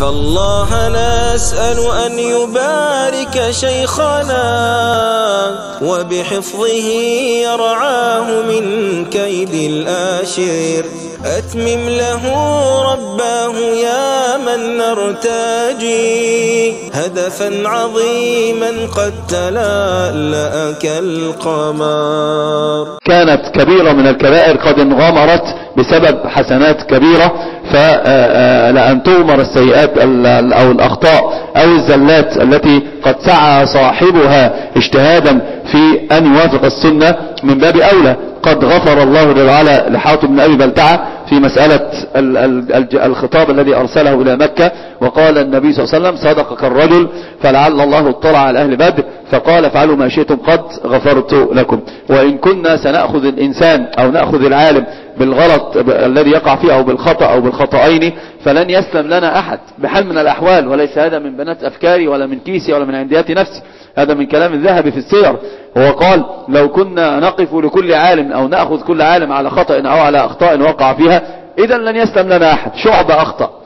فالله نسأل أن يبارك شيخنا وبحفظه يرعاه من كيد الآشر. أتمم له رباه يا من نرتجي هدفا عظيما قد تلألأ كالقمر. كانت كبيرة من الكبائر قد انغمرت بسبب حسنات كبيرة، فلأن تغمر السيئات أو الأخطاء أو الزلات التي قد سعى صاحبها اجتهادا في أن يوافق السنة من باب أولى. قد غفر الله جل وعلا لحاتم بن أبي بلتعة في مسألة الخطاب الذي أرسله إلى مكة، وقال النبي صلى الله عليه وسلم صدقك الرجل فلعل الله اطلع على أهل بدر فقال افعلوا ما شئتم قد غفرت لكم. وإن كنا سنأخذ الإنسان أو نأخذ العالم بالغلط الذي يقع فيه أو بالخطأ أو بالخطأين فلن يسلم لنا أحد بحال من الأحوال، وليس هذا من بنات أفكاري ولا من كيسي ولا من عنديات نفسي، هذا من كلام الذهبي في السير. هو قال لو كنا نقف لكل عالم أو نأخذ كل عالم على خطأ أو على أخطاء وقع فيها إذن لن يسلم لنا أحد. شعبة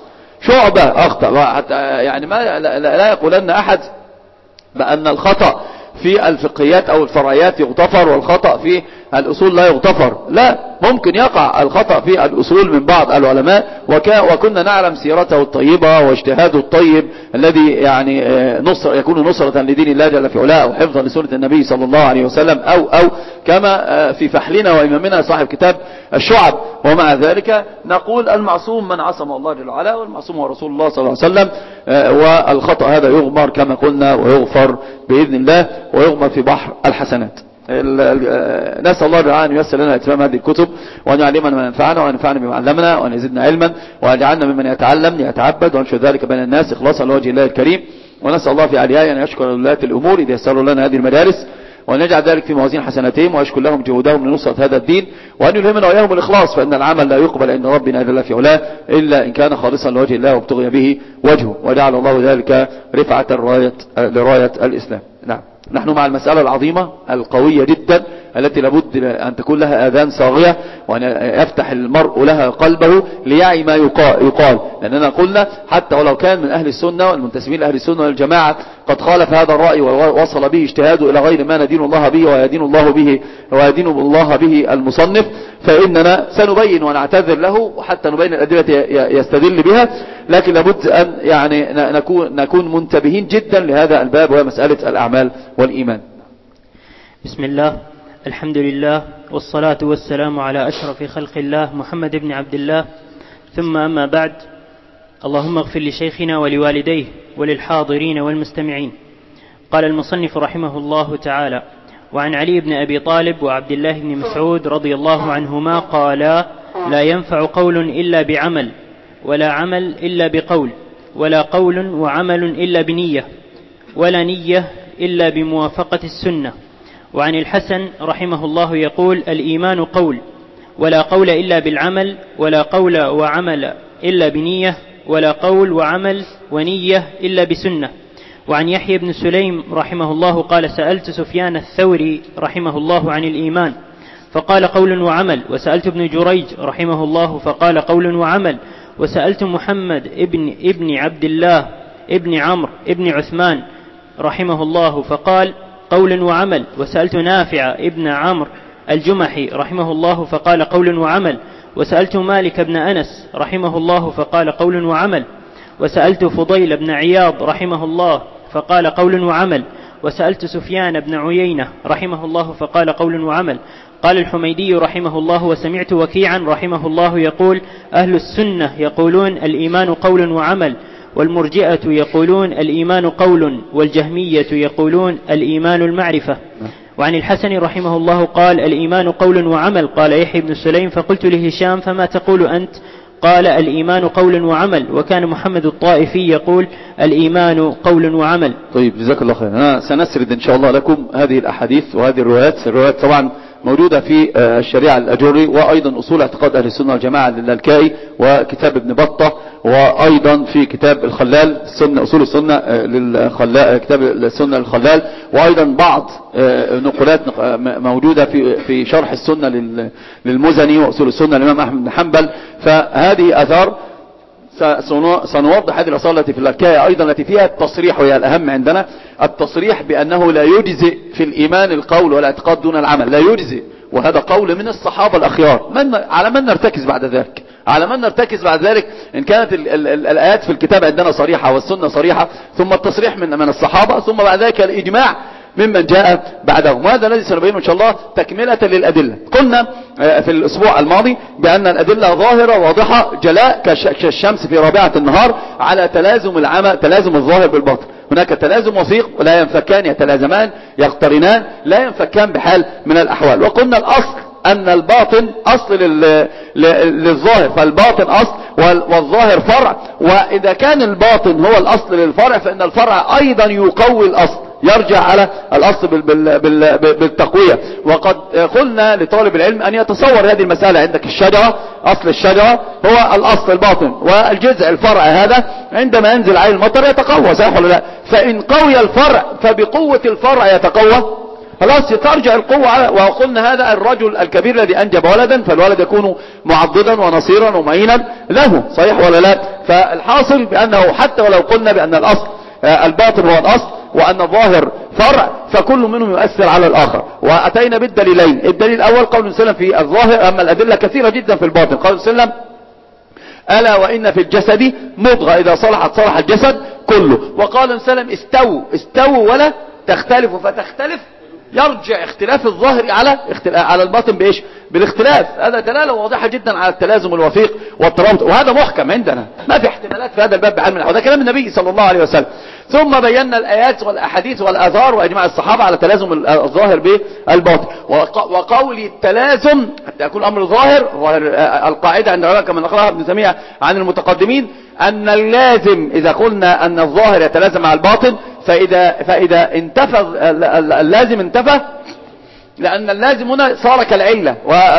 أخطأ يعني ما لا يقولن أحد بأن الخطأ في الفقهيات أو الفرعيات يغتفر والخطأ في الأصول لا يغتفر، لا، ممكن يقع الخطأ في الأصول من بعض العلماء، وكنا نعلم سيرته الطيبة واجتهاده الطيب الذي يعني يكون نصرة لدين الله جل في علاه وحفظا لسنة النبي صلى الله عليه وسلم أو كما في فحلنا وإمامنا صاحب كتاب الشعب. ومع ذلك نقول المعصوم من عصم الله جل وعلا، والمعصوم هو رسول الله صلى الله عليه وسلم، والخطأ هذا يغمر كما قلنا ويغفر بإذن الله ويغمر في بحر الحسنات. نسأل الله تعالى أن ييسر لنا إتمام هذه الكتب وأن يعلمنا ما ينفعنا وأن ينفعنا بما علمنا وأن يزدنا علما وأن يجعلنا ممن يتعلم ليتعبد وينشر ذلك بين الناس إخلاصا لوجه الله الكريم. ونسأل الله في علياء أن يشكر ولاة الأمور إذا يسروا لنا هذه المدارس وأن يجعل ذلك في موازين حسناتهم ويشكر لهم جهودهم لنصرة هذا الدين وأن يلهمنا وإياهم الإخلاص، فإن العمل لا يقبل عند ربنا جل في علاه إلا إن كان خالصا لوجه الله وابتغي به وجهه، وجعل الله ذلك رفعة لراية الإسلام. نعم، نحن مع المسألة العظيمة القوية جدا التي لابد أن تكون لها آذان صاغية وأن يفتح المرء لها قلبه ليعي ما يقال، لأننا قلنا حتى ولو كان من أهل السنة والمنتسبين لأهل السنة والجماعة قد خالف هذا الرأي ووصل به اجتهاده إلى غير ما ندين الله به ويدين الله به المصنف، فإننا سنبين ونعتذر له حتى نبين الأدلة يستدل بها، لكن لابد أن يعني نكون منتبهين جدا لهذا الباب وهي مسألة الأعمال والإيمان. بسم الله، الحمد لله، والصلاة والسلام على أشرف خلق الله محمد بن عبد الله، ثم أما بعد. اللهم اغفر لشيخنا ولوالديه وللحاضرين والمستمعين. قال المصنف رحمه الله تعالى: وعن علي بن أبي طالب وعبد الله بن مسعود رضي الله عنهما قالا: لا ينفع قول إلا بعمل، ولا عمل إلا بقول، ولا قول وعمل إلا بنية، ولا نية إلا بموافقة السنة. وعن الحسن رحمه الله يقول: الإيمان قول، ولا قول إلا بالعمل، ولا قول وعمل إلا بنية، ولا قول وعمل ونية إلا بسنة. وعن يحيى بن سليم رحمه الله قال: سألت سفيان الثوري رحمه الله عن الإيمان فقال: قول وعمل. وسألت ابن جريج رحمه الله فقال: قول وعمل. وسألت محمد ابن عبد الله ابن عمرو ابن عثمان رحمه الله فقال: قول وعمل. وسألت نافع ابن عمرو الجمحي رحمه الله فقال: قول وعمل. وسألت مالك بن أنس رحمه الله فقال: قول وعمل. وسألت فضيل بن عياض رحمه الله فقال: قول وعمل. وسألت سفيان بن عيينة رحمه الله فقال: قول وعمل. قال الحميدي رحمه الله: وسمعت وكيعا رحمه الله يقول: أهل السنة يقولون الإيمان قول وعمل، والمرجئة يقولون الإيمان قول، والجهمية يقولون الإيمان المعرفة. وعن الحسن رحمه الله قال: الإيمان قول وعمل. قال يحيى بن سليم: فقلت لهشام: فما تقول أنت؟ قال: الإيمان قول وعمل. وكان محمد الطائفي يقول: الإيمان قول وعمل. طيب، جزاك الله خير. أنا سنسرد إن شاء الله لكم هذه الأحاديث وهذه الروايات طبعا موجودة في الشريعة الأجوري، وأيضا أصول اعتقاد أهل السنة والجماعة للالكائي، وكتاب ابن بطة، وأيضا في كتاب الخلال أصول السنة كتاب السنة للخلال، وأيضا بعض نقولات موجودة في شرح السنة للمزني وأصول السنة للإمام أحمد بن حنبل. فهذه أثار سنوضح هذه الأصالة التي في الحكاية أيضا التي فيها التصريح، وهي الأهم عندنا، التصريح بأنه لا يجزئ في الإيمان القول والاعتقاد دون العمل، لا يجزئ. وهذا قول من الصحابة الأخيار. على من نرتكز بعد ذلك؟ على من نرتكز بعد ذلك؟ إن كانت الآيات في الكتاب عندنا صريحة والسنة صريحة، ثم التصريح من الصحابة، ثم بعد ذلك الإجماع ممن جاء بعدهم. وهذا الذي سنبينه إن شاء الله تكملة للأدلة. قلنا في الأسبوع الماضي بأن الأدلة ظاهرة واضحة جلاء كالشمس في رابعة النهار على تلازم العمل، تلازم الظاهر بالباطن. هناك تلازم وثيق ولا ينفكان، يتلازمان يقترنان، لا ينفكان بحال من الأحوال. وقلنا الأصل أن الباطن أصل للظاهر، فالباطن أصل والظاهر فرع، وإذا كان الباطن هو الأصل للفرع فإن الفرع أيضا يقوي الأصل، يرجع على الأصل بالتقوية. وقد قلنا لطالب العلم أن يتصور هذه المسألة. عندك الشجرة، أصل الشجرة هو الأصل الباطن، والجذع الفرع هذا عندما ينزل عليه المطر يتقوى، صحيح ولا لا؟ فإن قوي الفرع فبقوة الفرع يتقوى، خلاص ترجع القوة. وقلنا هذا الرجل الكبير الذي أنجب ولدا، فالولد يكون معضدا ونصيرا ومعينا له، صحيح ولا لا؟ فالحاصل بأنه حتى ولو قلنا بأن الأصل الباطن هو الأصل وأن الظاهر فرع، فكل منهم يؤثر على الآخر. وأتينا بالدليلين. الدليل الأول قول سلم في الظاهر، أما الأدلة كثيرة جدا في الباطن. قول سلم ألا وإن في الجسد مضغة إذا صلحت صلح الجسد كله. وقال سلم استووا ولا تختلفوا، فتختلف يرجع اختلاف الظاهر على الباطن بإيش؟ بالاختلاف. هذا دلالة واضحة جدا على التلازم الوثيق والترابط، وهذا محكم عندنا، ما في احتمالات في هذا الباب بعلم الأحوال. هذا كلام النبي صلى الله عليه وسلم. ثم بينا الآيات والأحاديث والآثار وإجماع الصحابة على تلازم الظاهر بالباطن. وقول التلازم حتى يكون الأمر ظاهر القاعدة عند العلماء كما نقرأها ابن تيمية عن المتقدمين أن اللازم إذا قلنا أن الظاهر يتلازم مع الباطن فإذا انتفى اللازم انتفى، لأن اللازم هنا صار كالعلة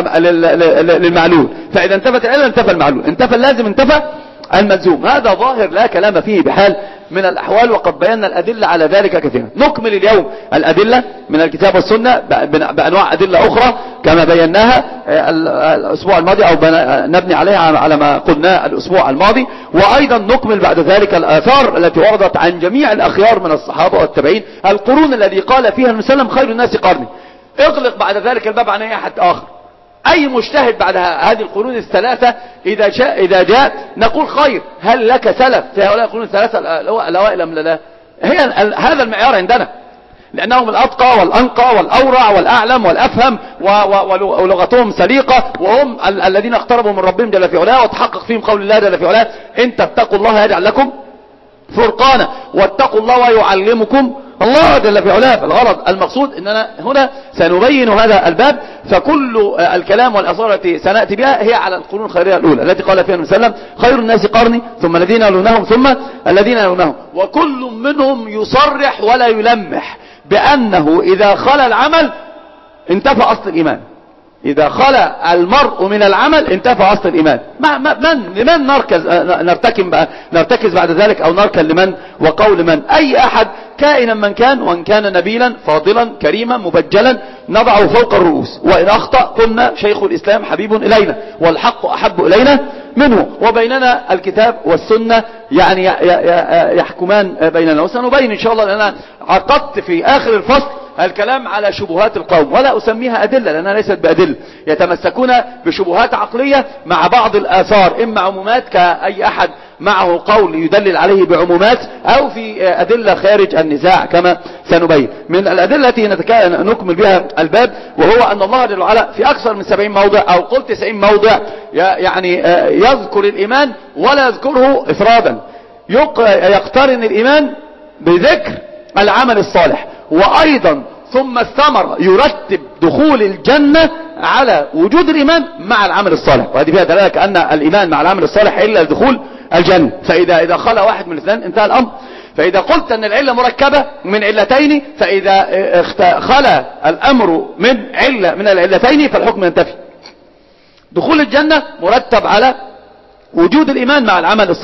للمعلول، فإذا انتفت العلة انتفى المعلول، انتفى اللازم انتفى الملزوم. هذا ظاهر لا كلام فيه بحال من الأحوال، وقد بينا الأدلة على ذلك كثيرا. نكمل اليوم الأدلة من الكتاب والسنة بأنواع أدلة أخرى كما بيناها الأسبوع الماضي، أو نبني عليها على ما قلنا الأسبوع الماضي. وأيضا نكمل بعد ذلك الآثار التي وردت عن جميع الأخيار من الصحابة والتابعين، القرون الذي قال فيها المسلم خير الناس قرني. اغلق بعد ذلك الباب عن أي أحد آخر. أي مجتهد بعد هذه القرون الثلاثة إذا جاء نقول خير. هل لك سلف في هؤلاء القرون الثلاثة الأوائل أم لا؟ هذا المعيار عندنا، لأنهم الأتقى والأنقى والأورع والأعلم والأفهم ولغتهم سليقة، وهم الذين اقتربوا من ربهم جل في علاه، وتحقق فيهم قول الله جل في علاه إن تتقوا الله يجعل لكم فرقانا واتقوا الله ويعلمكم الله جل في علاه. فالغرض المقصود اننا هنا سنبين هذا الباب، فكل الكلام والأصول التي سنأتي بها هي على القرون الخيرية الأولى التي قال فيها النبي صلى الله عليه وسلم خير الناس قرني ثم الذين يلونهم ثم الذين يلونهم. وكل منهم يصرح ولا يلمح بأنه إذا خلى العمل انتفى أصل الإيمان. إذا خلى المرء من العمل انتفى أصل الإيمان. لمن نرتكز بعد ذلك، أو نركن لمن وقول من؟ أي أحد كائنا من كان، وإن كان نبيلا فاضلا كريما مبجلا نضعه فوق الرؤوس، وإن أخطأ قلنا شيخ الإسلام حبيب إلينا والحق أحب إلينا منه، وبيننا الكتاب والسنة يعني يحكمان بيننا. وسنبين إن شاء الله، لأننا عقدت في آخر الفصل الكلام على شبهات القوم، ولا أسميها أدلة لأنها ليست بأدلة، يتمسكون بشبهات عقلية مع بعض الآثار، إما عمومات كأي أحد معه قول يدلل عليه بعمومات، أو في أدلة خارج النزاع كما سنبين. من الأدلة التي نكمل بها الباب، وهو أن الله جل وعلا في أكثر من 70 موضع أو قل 90 موضع يعني يذكر الإيمان ولا يذكره إفرادا، يقترن الإيمان بذكر العمل الصالح، وأيضا ثم الثمرة يرتب دخول الجنة على وجود الإيمان مع العمل الصالح. وهذه فيها دلالة كأن الإيمان مع العمل الصالح إلا دخول الجنة. فإذا خلى واحد من الاثنين انتهى الأمر. فإذا قلت أن العلة مركبة من علتين، فإذا خلى الأمر من علة من العلتين فالحكم ينتفي. دخول الجنة مرتب على وجود الإيمان مع العمل الصالح.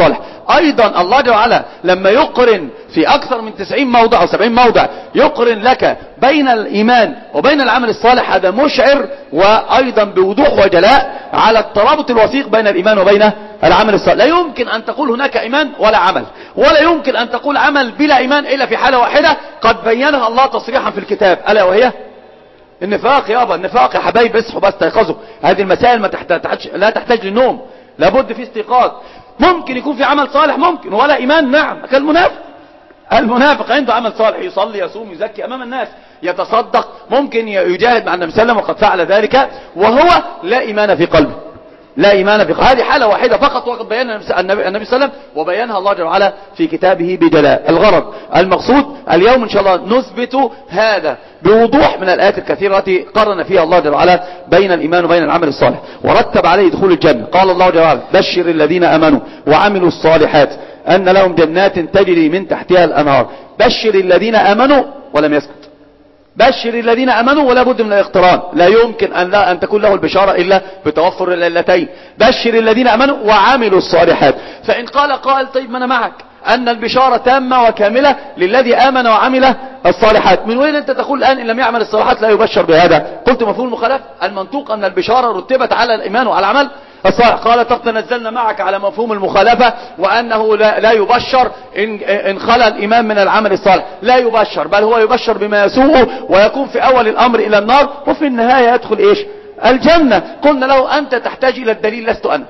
أيضا الله جل وعلا لما يقرن في أكثر من 90 موضع أو 70 موضع يقرن لك بين الإيمان وبين العمل الصالح، هذا مشعر وأيضا بوضوح وجلاء على الترابط الوثيق بين الإيمان وبين العمل الصالح. لا يمكن أن تقول هناك إيمان ولا عمل، ولا يمكن أن تقول عمل بلا إيمان إلا في حالة واحدة قد بينها الله تصريحا في الكتاب، ألا وهي النفاق. يابا النفاق يا حبايب، اصحوا بس استيقظوا، هذه المسائل لا تحتاج للنوم، لابد في استيقاظ. ممكن يكون في عمل صالح ممكن ولا إيمان، نعم، المنافق عنده عمل صالح، يصلي يصوم يزكي أمام الناس يتصدق، ممكن يجاهد مع النبي صلى الله عليه وسلم وقد فعل ذلك وهو لا إيمان في قلبه، لا إيمان في قلبه. هذه حالة واحدة فقط وقد بينها النبي صلى الله عليه وسلم وبينها الله جل وعلا في كتابه بجلاء. الغرض المقصود اليوم إن شاء الله نثبت هذا بوضوح من الآيات الكثيرة التي قرن فيها الله جل وعلا بين الإيمان وبين العمل الصالح ورتب عليه دخول الجنة. قال الله جل وعلا: بشر الذين آمنوا وعملوا الصالحات أن لهم جنات تجري من تحتها الأنهار. بشر الذين آمنوا ولم يسكت، بشر الذين آمنوا ولا بد من الاقتران، لا يمكن أن تكون له البشارة إلا بتوفر العلتين. بشر الذين آمنوا وعملوا الصالحات. فإن قال طيب ما أنا معك أن البشارة تامة وكاملة للذي آمن وعمل الصالحات، من وين أنت تقول الآن إن لم يعمل الصالحات لا يبشر بهذا؟ قلت مفهوم المخالفة. المنطوق أن البشارة رتبت على الإيمان وعلى العمل الصالح. قال تنزلنا معك على مفهوم المخالفة وأنه لا يبشر إن خلى الإيمان من العمل الصالح، لا يبشر، بل هو يبشر بما يسوءه ويكون في أول الأمر إلى النار وفي النهاية يدخل إيش؟ الجنة. قلنا له أنت تحتاج إلى الدليل لست أنا.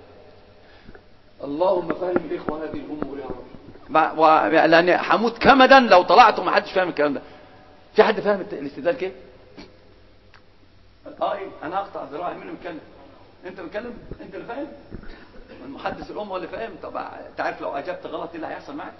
اللهم فهم الإخوة هذه الأمور يا رب، لأن حموت كمدا لو طلعت وما حدش فاهم الكلام ده. في حد فاهم الاستدلال كيف؟ أنا أقطع ذراعي، مين متكلم؟ انت متكلم؟ انت اللي فاهم؟ المحدث الام هو اللي فاهم. طب تعرف لو اجبت غلط ايه اللي هيحصل معك؟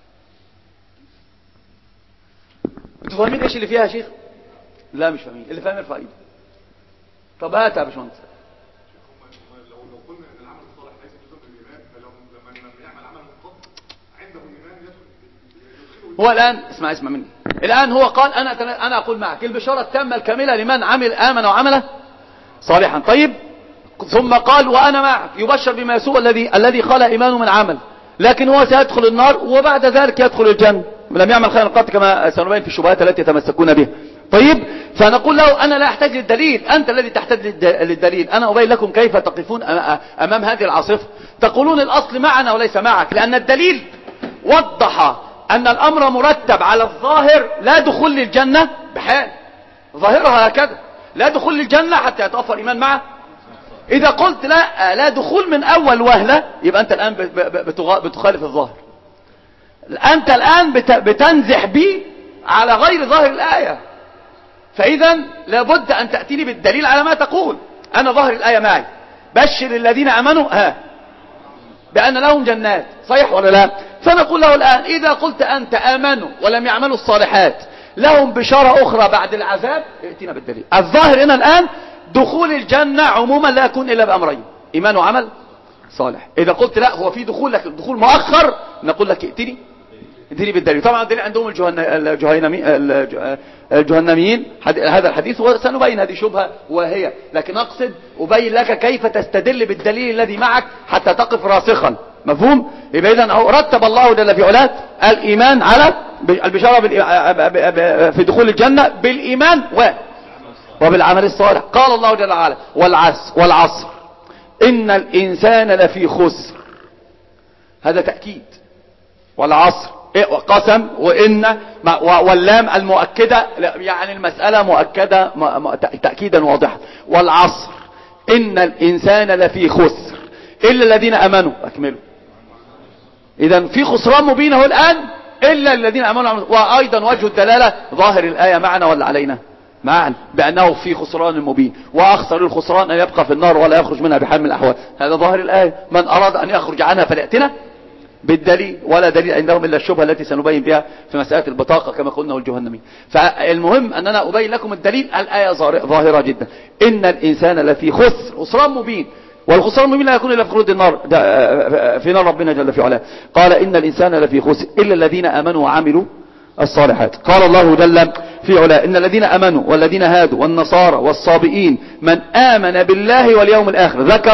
انتوا فاهمين ايش اللي فيها يا شيخ؟ لا مش فاهمين. اللي فاهم يرفع ايده. طب هات يا باشمهندس. لو قلنا ان العمل الصالح ليس جزء من الايمان، فلما يعمل عمل منقطع عنده الايمان يدخل. هو الان اسمع مني. الان هو قال انا اقول معك البشاره التامه الكامله لمن امن وعمل صالحا. طيب ثم قال وانا معك يبشر بما يسوء الذي خلى ايمانه من عمل، لكن هو سيدخل النار وبعد ذلك يدخل الجنة لم يعمل خيرا قط كما سنبين في الشبهات التي يتمسكون بها. طيب فنقول له انا لا احتاج للدليل، انت الذي تحتاج للدليل. انا ابين لكم كيف تقفون امام هذه العاصفة. تقولون الاصل معنا وليس معك، لان الدليل وضح ان الامر مرتب على الظاهر، لا دخول للجنة بحال، ظاهرها هكذا لا دخول للجنة حتى يتوفر ايمان معه. اذا قلت لا دخول من اول وهلة، يبقى انت الان بتخالف الظاهر، انت الان بتنزح بي على غير ظاهر الاية. فاذا لابد ان تأتيني بالدليل على ما تقول. انا ظاهر الاية معي، بشر الذين امنوا بان لهم جنات، صحيح ولا لا؟ فنقول له الان اذا قلت انت امنوا ولم يعملوا الصالحات لهم بشارة اخرى بعد العذاب، ائتنا بالدليل. الظاهر هنا الان دخول الجنة عموما لا يكون الا بامرين، ايمان وعمل صالح. اذا قلت لا هو في دخول لكن دخول مؤخر، نقول لك ائتني بالدليل. طبعا الدليل عندهم الجهنميين هذا الحديث، وسنبين هذه شبهة وهي، لكن اقصد ابين لك كيف تستدل بالدليل الذي معك حتى تقف راسخا. مفهوم؟ يبقى اذا رتب الله جل في علاه الايمان على البشارة في دخول الجنة بالايمان وبالعمل الصالح. قال الله جل وعلا والعصر ان الانسان لفي خسر، هذا تأكيد. والعصر قسم، وإن واللام المؤكدة، يعني المسألة مؤكدة تأكيدا واضحا. والعصر إن الإنسان لفي خسر إلا الذين أمنوا. أكملوا. إذن في خسران مبين هو الآن إلا الذين أمنوا. وأيضا وجه الدلالة ظاهر الآية معنا ولا علينا؟ معا، بأنه في خسران مبين، وأخسر الخسران أن يبقى في النار ولا يخرج منها بحال من الأحوال. هذا ظاهر الآية. من أراد أن يخرج عنها فليأتنا بالدليل، ولا دليل عندهم إلا الشبهة التي سنبين بها في مسألة البطاقة كما قلنا الجهنمي. فالمهم أننا أبين لكم الدليل. الآية ظاهرة جدا. إن الإنسان لفي خسران مبين، والخسران المبين لا يكون إلا في خلود النار، في نار ربنا جل في علاه. قال إن الإنسان لفي خسر إلا الذين آمنوا وعملوا الصالحات. قال الله جل في علاه إن الذين آمنوا والذين هادوا والنصارى والصابئين من آمن بالله واليوم الآخر ذكر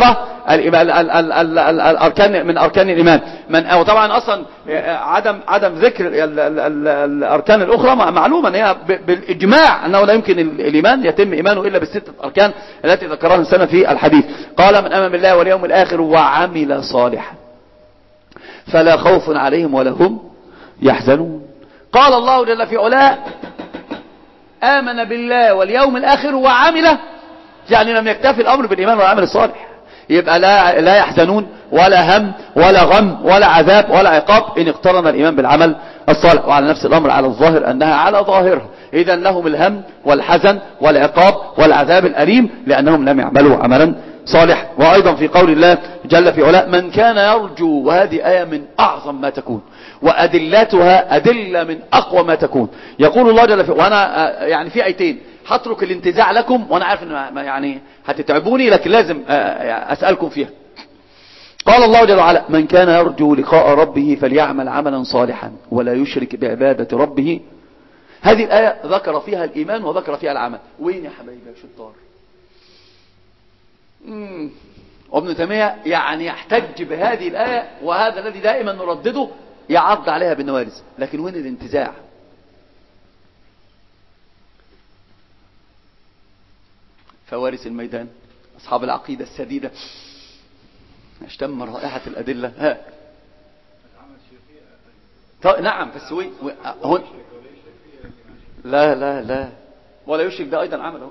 الأركان من أركان الإيمان. وطبعا أصلا عدم ذكر الأركان الأخرى معلومة أن هي بالإجماع أنه لا يمكن الإيمان يتم إيمانه إلا بالستة أركان التي ذكرها السنة في الحديث. قال من آمن بالله واليوم الآخر وعمل صالحا فلا خوف عليهم ولا هم يحزنون. قال الله جل في علاه آمن بالله واليوم الآخر وعمل، يعني لم يكتفي الأمر بالإيمان والعمل الصالح، يبقى لا يحزنون ولا هم ولا غم ولا عذاب ولا عقاب إن اقترن الإيمان بالعمل الصالح. وعلى نفس الأمر على الظاهر أنها على ظاهرها، إذن لهم الهم والحزن والعقاب والعذاب الأليم لأنهم لم يعملوا عملا صالح. وأيضا في قول الله جل في علاه من كان يرجو، وهذه آية من أعظم ما تكون وأدلتها أدلة من أقوى ما تكون. يقول الله جل في علاه، وأنا يعني في آيتين هترك الانتزاع لكم وأنا عارف أن يعني هتتعبوني لكن لازم أسألكم فيها. قال الله جل وعلا من كان يرجو لقاء ربه فليعمل عملا صالحا ولا يشرك بعبادة ربه. هذه الآية ذكر فيها الإيمان وذكر فيها العمل. وين يا حبايبي يا شطار؟ وابن تيمية يعني يحتج بهذه الآية، وهذا الذي دائما نردده يعض عليها بالنوارز. لكن وين الانتزاع؟ فوارس الميدان أصحاب العقيدة السديدة اشتم رائحة الأدلة. ها نعم بس وين هون؟ لا لا لا ولا يشرك ده أيضا عمله.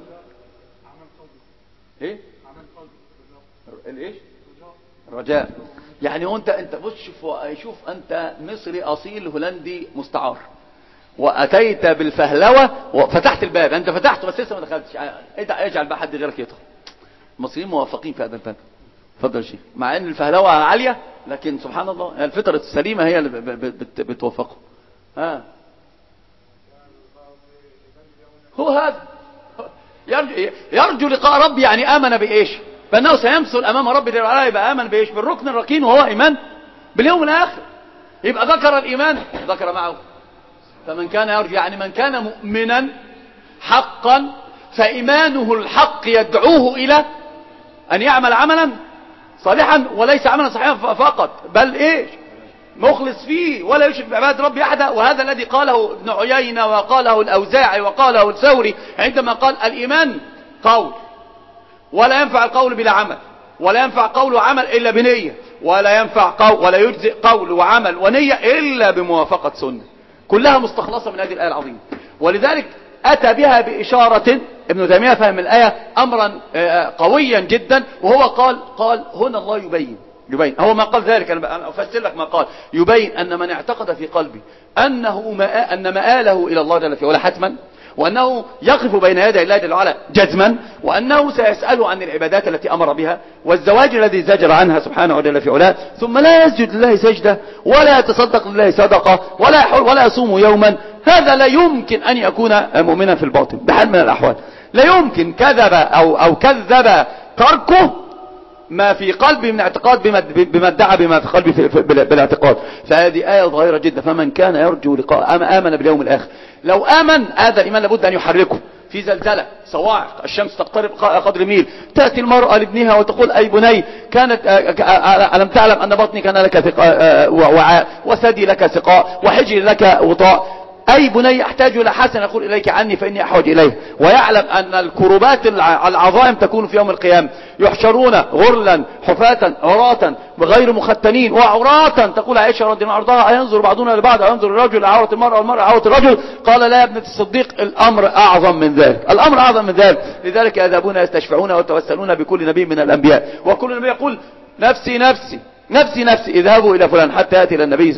ايه الايش؟ الرجاء. يعني هو انت بص شوف انت مصري اصيل هولندي مستعار واتيت بالفهلوه وفتحت الباب. انت فتحته بس لسه ما دخلتش. اجعل بقى حد غيرك يدخل. المصريين موافقين في هذا الباب. اتفضل يا شيخ. مع ان الفهلوه عاليه لكن سبحان الله الفطره السليمه هي اللي بتوفقه. ها هو هذا يرجو لقاء ربي، يعني آمن بإيش؟ بأنه سيمثل أمام ربي جل وعلا. يبقى آمن بإيش؟ بالركن الركين وهو إيمان باليوم الآخر. يبقى ذكر الإيمان ذكر معه فمن كان يرجو، يعني من كان مؤمنا حقا فإيمانه الحق يدعوه إلى أن يعمل عملا صالحا، وليس عملا صحيحا فقط بل إيش؟ مخلص فيه ولا يشرك بعبادة ربي أحدا. وهذا الذي قاله ابن عيينة وقاله الأوزاعي وقاله الثوري عندما قال الإيمان قول ولا ينفع القول بلا عمل، ولا ينفع قول وعمل إلا بنية، ولا ينفع قول ولا يجزئ قول وعمل ونية إلا بموافقة سنة. كلها مستخلصة من هذه الآية العظيمة. ولذلك أتى بها بإشارة ابن تيمية فهم الآية أمرا قويا جدا، وهو قال هنا الله يبين هو ما قال ذلك. أنا أفسر لك ما قال. يبين أن من اعتقد في قلبه أن مآله إلى الله جل في علاه حتما، وأنه يقف بين يدي الله جل وعلا جزما، وأنه سيسأله عن العبادات التي أمر بها والزواج الذي زجر عنها سبحانه وجل في علاه، ثم لا يسجد لله سجدة ولا يتصدق لله صدقة ولا يحول ولا يصوم يوما. هذا لا يمكن أن يكون مؤمنا في الباطن بحال من الأحوال. لا يمكن كذب أو كذب تركه ما في قلبي من اعتقاد بما ادعى بما في قلبي بالاعتقاد. فهذه آية ظاهرة جدا. فمن كان يرجو لقاء آمن باليوم الآخر. لو آمن هذا الإيمان لابد أن يحركه في زلزلة صواعق، الشمس تقترب قدر ميل، تأتي المرأة لابنها وتقول أي بني كانت ألم تعلم أن بطني كان لك وعاء وثدي لك سقاء وحجري لك وطاء. أي بني أحتاج إلى حسن أقول إليك عني فإني أحوج إليه. ويعلم أن الكربات العظائم تكون في يوم القيامة. يحشرون غرلا حفاة عراة غير مختنين وعراة. تقول عائشة رضي الله عنها أينظر بعضنا لبعض أينظر الرجل عورة المرأة والمرأة عورة الرجل؟ قال لا يا ابنة الصديق الأمر أعظم من ذلك. الأمر أعظم من ذلك. لذلك يذهبون يستشفعون ويتوسلون بكل نبي من الأنبياء، وكل نبي يقول نفسي نفسي نفسي نفسي اذهبوا الى فلان حتى ياتي الى النبي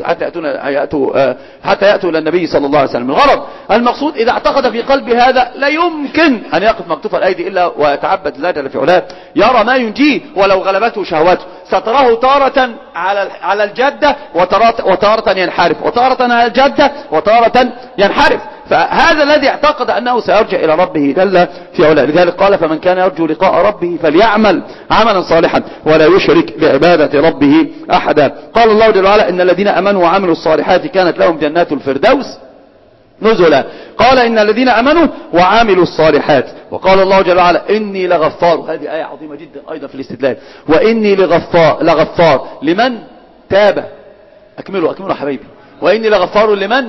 حتى ياتوا الى النبي صلى الله عليه وسلم. الغرض المقصود اذا اعتقد في قلبه هذا لا يمكن ان يقف مكتوف الايدي الا ويتعبد الله جل في علاه، يرى ما ينجيه ولو غلبته شهواته. ستراه تارة على الجدة وتارة ينحرف، وتارة على الجدة وتارة ينحرف. فهذا الذي اعتقد أنه سيرجع إلى ربه جل في علاه. لذلك قال فمن كان يرجو لقاء ربه فليعمل عملا صالحا ولا يشرك بعبادة ربه أحدا. قال الله جل وعلا إن الذين أمنوا وعملوا الصالحات كانت لهم جنات الفردوس نزلا. قال إن الذين أمنوا وعملوا الصالحات وقال الله جل وعلا إني لغفار، هذه آية عظيمة جدا أيضا في الاستدلال، وإني لغفار لمن تاب. أكملوا يا حبيبي، وإني لغفار لمن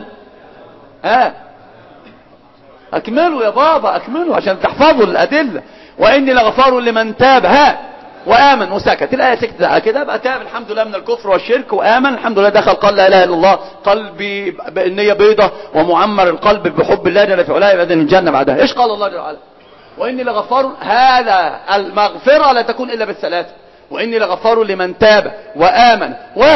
أكملوا يا بابا، أكملوا عشان تحفظوا الأدلة. وإني لغفار لمن تاب وآمن وسكت. الآية سكتت على كده، بقى تاب الحمد لله من الكفر والشرك، وآمن الحمد لله دخل قال لا إله إلا الله، قلبي بأنية بيضة ومعمر القلب بحب الله جل في علاه، يبقى الجنة بعدها. إيش قال الله جل وعلا؟ وإني لغفار، هذا المغفرة لا تكون إلا بالثلاثة. وإني لغفار لمن تاب وآمن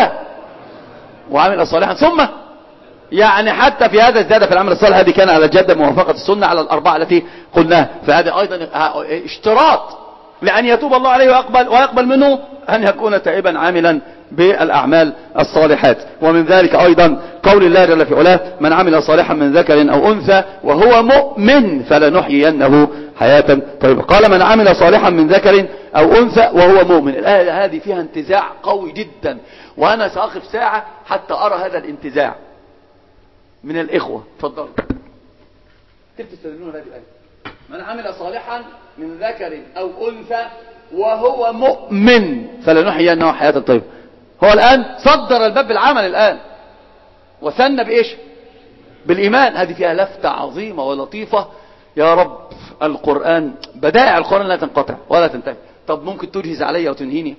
وعمل صالحا ثم، يعني حتى في هذا ازداد في العمل الصالح. هذه كان على الجد موافقة السنة على الأربعة التي قلناها. فهذا أيضا اشتراط لأن يتوب الله عليه ويقبل منه أن يكون تائبا عاملا بالأعمال الصالحات. ومن ذلك أيضا قول الله جل في علاه من عمل صالحا من ذكر أو أنثى وهو مؤمن فلنحيينه حياة طيبة. قال من عمل صالحا من ذكر أو أنثى وهو مؤمن. الآية هذه فيها انتزاع قوي جدا، وأنا سأقف ساعة حتى أرى هذا الانتزاع من الإخوة. تفضلوا كيف تستدلون هذه الآية؟ من عمل صالحا من ذكر أو أنثى وهو مؤمن فلنحيينه حياة طيبة. هو الآن صدر الباب بالعمل الآن، وثنى بإيش؟ بالإيمان. هذه فيها لفتة عظيمة ولطيفة. يا رب القرآن، بدائع القرآن لا تنقطع ولا تنتهي. طب ممكن تجهز علي وتنهيني؟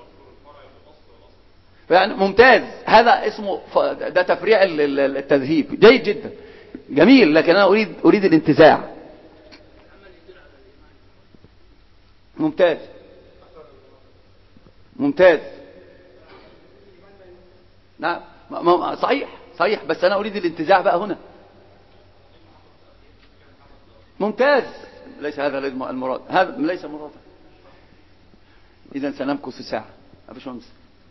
يعني ممتاز، هذا اسمه ده تفريع التذهيب، جيد جدا جميل، لكن أنا أريد الانتزاع. ممتاز نعم صحيح، بس أنا أريد الانتزاع بقى هنا. ممتاز، ليس هذا المراد، هذا ليس مرادا. إذا سنمكث ساعة. أبو شمس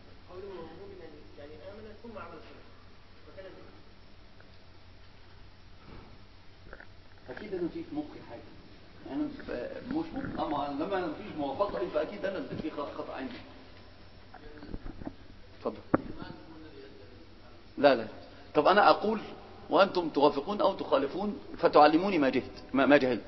أكيد أنا في مخي حاجة، أنا مش ممكن، أما لما أنا مفيش موافقة يبقى أكيد أنا في خطأ عندي. اتفضل. لا طب أنا أقول وأنتم توافقون أو تخالفون فتعلموني ما جهلت.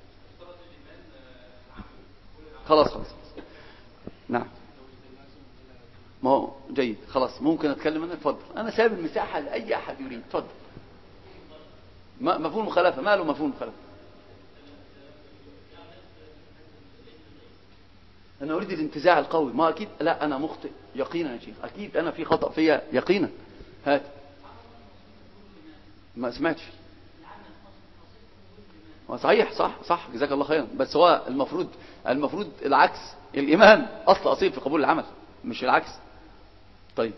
خلاص نعم، ما هو جيد، خلاص ممكن أتكلم أنا. اتفضل، أنا سايب المساحة لأي أحد يريد. اتفضل. مفهوم مخالفة، ماله مفهوم مخالفة؟ أنا أريد الانتزاع القوي. ما أكيد لا، أنا مخطئ يقينا يا شيخ، أكيد أنا في خطأ فيا يقينا. هات، ما سمعتش. صحيح، صح جزاك الله خيرا، بس هو المفروض العكس. الإيمان أصل أصيل في قبول العمل، مش العكس. طيب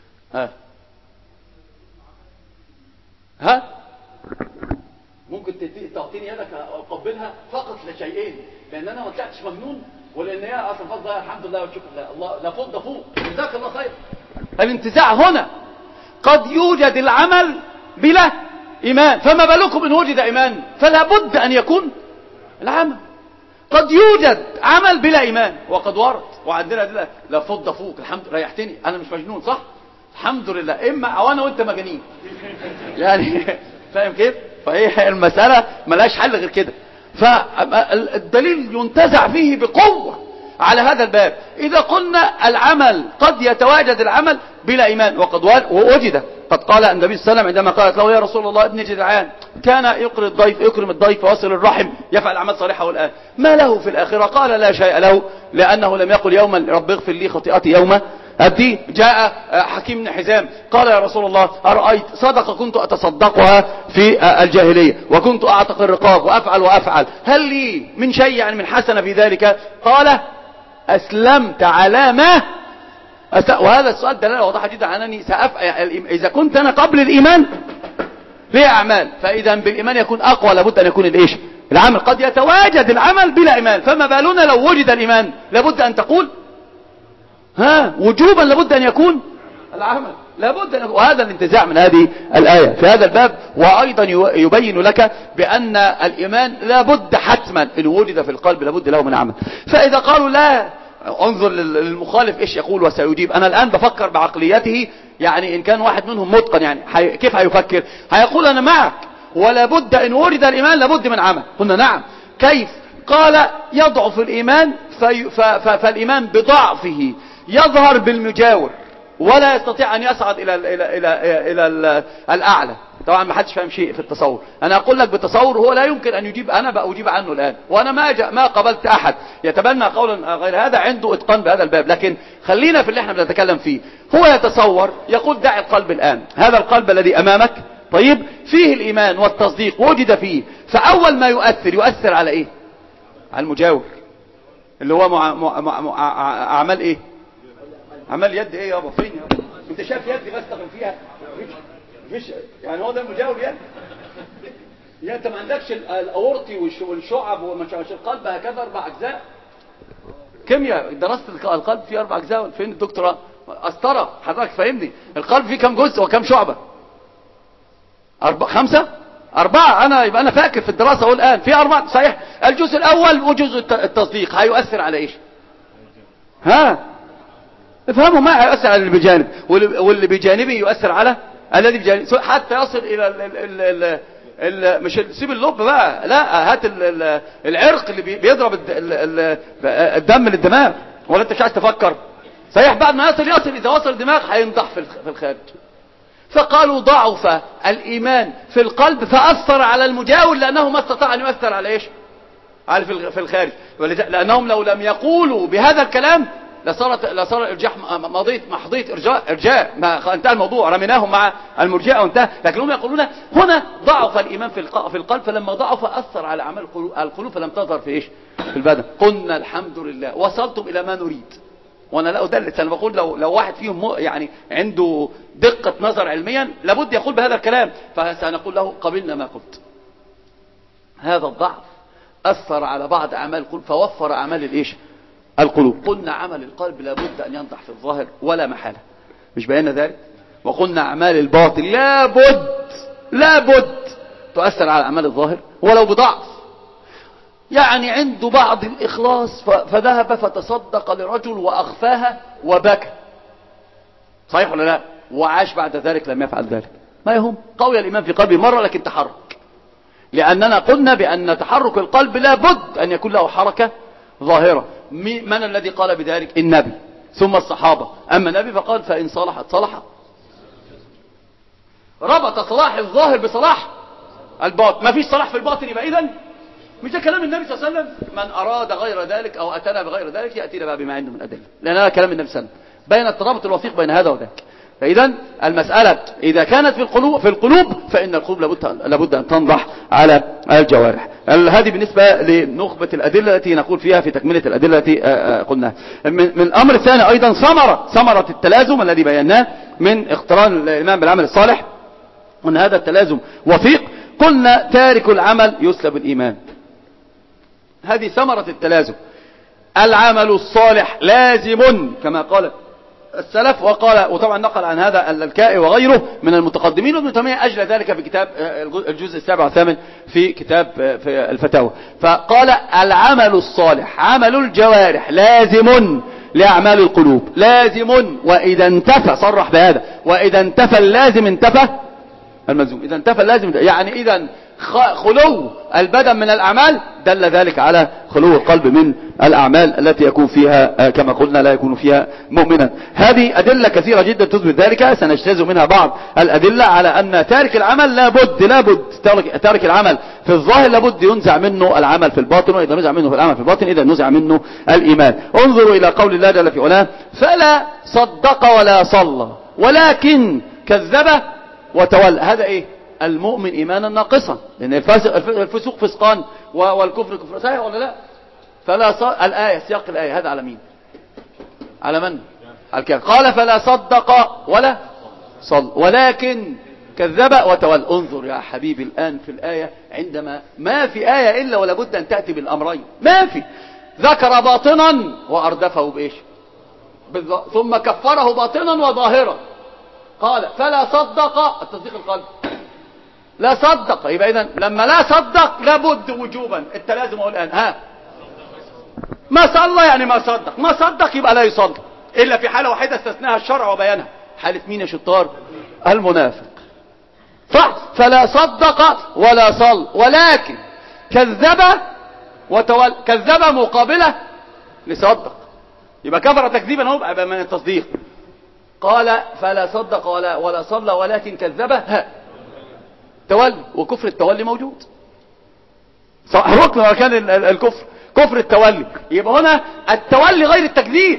ها ممكن تعطيني يدك أقبلها فقط لشيئين، لأن أنا ما طلعتش مجنون، ولأن هي أصلا فضل الحمد لله والشكر لله. الله لا فوق جزاك الله خير. الانتزاع هنا قد يوجد العمل بلا إيمان، فما بالكم إن وجد إيمان؟ فلا بد أن يكون العمل. قد يوجد عمل بلا إيمان، وقد ورد وعندنا دلوقتي لا فوق الحمد لله. ريحتني، أنا مش مجنون صح؟ الحمد لله. إما أو أنا وأنت مجانين يعني فاهم كيف؟ فهي المسألة ملاش حل غير كده. فالدليل ينتزع فيه بقوة على هذا الباب. إذا قلنا العمل قد يتواجد العمل بلا إيمان، وقد وجد. قد قال النبي صلى الله عليه وسلم عندما قالت له يا رسول الله ابني جدعان كان يكرم الضيف ويصل الرحم يفعل أعمال صالحة، والآن ما له في الآخرة؟ قال لا شيء له، لأنه لم يقل يوما رب اغفر لي خطيئتي يوم الدين. جاء حكيم بن حزام قال يا رسول الله أرأيت صدقة كنت أتصدقها في الجاهلية وكنت أعتق الرقاب وأفعل، هل لي من شيء يعني من حسنة في ذلك؟ قال أسلمت على ما وهذا السؤال دلالة واضحة جدا على أنني إذا كنت أنا قبل الإيمان ليه أعمال، فإذا بالإيمان يكون أقوى لابد أن يكون الإيش؟ العمل. قد يتواجد العمل بلا إيمان، فما بالنا لو وجد الإيمان؟ لابد أن تقول وجوبا لابد أن يكون العمل، لابد أن يكون. وهذا الانتزاع من هذه الآية في هذا الباب. وأيضا يبين لك بأن الإيمان لابد حتما إن وجد في القلب لابد له من عمل. فإذا قالوا لا، انظر للمخالف ايش يقول وسيجيب. انا الان بفكر بعقليته، يعني ان كان واحد منهم متقن يعني كيف هيفكر؟ هيقول انا معك ولا بد ان ورد الايمان لابد من عمل. قلنا نعم، كيف؟ قال يضعف الإيمان فالإيمان بضعفه يظهر بالمجاور ولا يستطيع أن يصعد إلى الأعلى. طبعا ما حدش فاهم شيء في التصور. أنا أقول لك بالتصور هو لا يمكن أن يجيب، أنا بأجيب عنه الآن، وأنا ما قبلت أحد يتبنى قولا غير هذا عنده إتقان بهذا الباب. لكن خلينا في اللي احنا بنتكلم فيه. هو يتصور يقول دع القلب الآن، هذا القلب الذي أمامك طيب فيه الإيمان والتصديق وجد فيه، فأول ما يؤثر على إيه؟ على المجاور اللي هو أعمال إيه؟ أعمال يد إيه يابا؟ فين يابا؟ أنت شايف يدي بستخدم فيها؟ مش يعني هو ده المجاور يعني؟ يعني أنت ما عندكش الأورطي والشعب ومش القلب هكذا 4 أجزاء؟ كيمياء درست القلب فيه 4 أجزاء. فين الدكتوراه؟ أسطرة حضرتك فاهمني؟ القلب فيه كم جزء وكم شعبة؟ 5 4. يبقى أنا فاكر في الدراسة أقول الآن في 4 صحيح. الجزء الأول وجزء التصديق هيؤثر على إيش؟ ها افهموا، ما هيؤثر على اللي بجانب، واللي بجانبه يؤثر على الذي بجانبه حتى يصل إلى مش سيب اللب بقى، لا هات العرق اللي بيضرب الدم للدماغ، ولا انت مش عايز تفكر؟ صحيح بعد ما يصل إذا وصل الدماغ هينضح في الخارج. فقالوا ضعف الإيمان في القلب فأثر على المجاور لأنه ما استطاع أن يؤثر على إيش؟ على في الخارج. لأنهم لو لم يقولوا بهذا الكلام لصار الإرجاح محضية إرجاء، ما انتهى الموضوع، رميناهم مع المرجئة وانتهى. لكن هم يقولون هنا ضعف الإيمان في القلب، فلما ضعف أثر على أعمال القلوب فلم تظهر في إيش؟ في البدن. قلنا الحمد لله وصلتم إلى ما نريد. وانا لا ادلس، انا بقول لو واحد فيهم يعني عنده دقة نظر علميا لابد يقول بهذا الكلام، فسنقول له قبلنا ما قلت. هذا الضعف اثر على بعض اعمال القلوب فوفر اعمال الايش؟ القلوب. قلنا عمل القلب لابد ان ينضح في الظاهر ولا محالة، مش بينا ذلك؟ وقلنا اعمال الباطن لابد تؤثر على اعمال الظاهر ولو بضعف. يعني عنده بعض الإخلاص فذهب فتصدق لرجل وأخفاها وبكى، صحيح ولا لا؟ وعاش بعد ذلك لم يفعل ذلك، ما يهم، قوي الإيمان في قلبه مرة لكن تحرك. لأننا قلنا بأن تحرك القلب لابد أن يكون له حركة ظاهرة. من الذي قال بذلك؟ النبي ثم الصحابة. أما النبي فقال فإن صلحت صلح، ربط صلاح الظاهر بصلاح الباطن. ما فيش صلاح في الباطن يبقى إذن مش ده كلام النبي صلى الله عليه وسلم؟ من أراد غير ذلك أو أتنا بغير ذلك يأتينا بقى بما عنده من أدلة، لأن هذا كلام النبي صلى الله عليه وسلم بين الترابط الوثيق بين هذا وذاك. فإذا المسألة إذا كانت في القلوب فإن القلوب لابد أن تنضح على الجوارح. هذه بالنسبة لنخبة الأدلة التي نقول فيها في تكملة الأدلة التي قلناها. من الأمر الثاني أيضا ثمرة التلازم الذي بيناه من اقتران الإيمان بالعمل الصالح، وأن هذا التلازم وثيق. قلنا تارك العمل يسلب الإيمان، هذه ثمرة التلازم. العمل الصالح لازم كما قال السلف، وطبعا نقل عن هذا الكائي وغيره من المتقدمين، وابن تيمية أجل ذلك في كتاب الجزء 7 و8 في كتاب في الفتاوى. فقال العمل الصالح عمل الجوارح لازم لأعمال القلوب، لازم، وإذا انتفى صرح بهذا، وإذا انتفى اللازم انتفى الملزوم. إذا انتفى اللازم يعني إذا خلو البدن من الأعمال دل ذلك على خلو القلب من الأعمال التي يكون فيها كما قلنا لا يكون فيها مؤمنا. هذه أدلة كثيرة جدا تثبت ذلك، سنجتاز منها بعض الأدلة على أن تارك العمل لابد تارك العمل في الظاهر لابد ينزع منه العمل في الباطن، وإذا نزع منه العمل في الباطن إذا نزع منه الإيمان. انظروا إلى قول الله جل في علاه فلا صدق ولا صلى ولكن كذب وتولى. هذا إيه؟ المؤمن إيمانا ناقصا، لأن الفسوق فسقان والكفر كفر، صحيح ولا لا؟ فلا الآية سياق الآية هذا على مين؟ على من؟ على الكافر. قال فلا صدق ولا صل ولكن كذب وتولى. انظر يا حبيبي الآن في الآية عندما ما في آية إلا ولا بد أن تأتي بالأمرين، ما في ذكر باطنا وأردفه بإيش؟ ثم كفره باطنا وظاهرا. قال فلا صدق التصديق القلب، لا صدق، يبقى إذن لما لا صدق لابد وجوبا التلازم هو الآن ما صلى يعني ما صدق، ما صدق يبقى لا يصلي إلا في حالة واحدة استثناها الشرع وبيانها، حالة مين يا شطار؟ المنافق. صح؟ فلا صدق ولا صل ولكن كذب وتولى. كذب مقابلة لصدق، يبقى كفر تكذيبا هو بقى من التصديق. قال فلا صدق ولا صلى ولكن كذب تولي، وكفر التولي موجود ركن أركان الكفر، كفر التولي. يبقى هنا التولي غير التكذيب،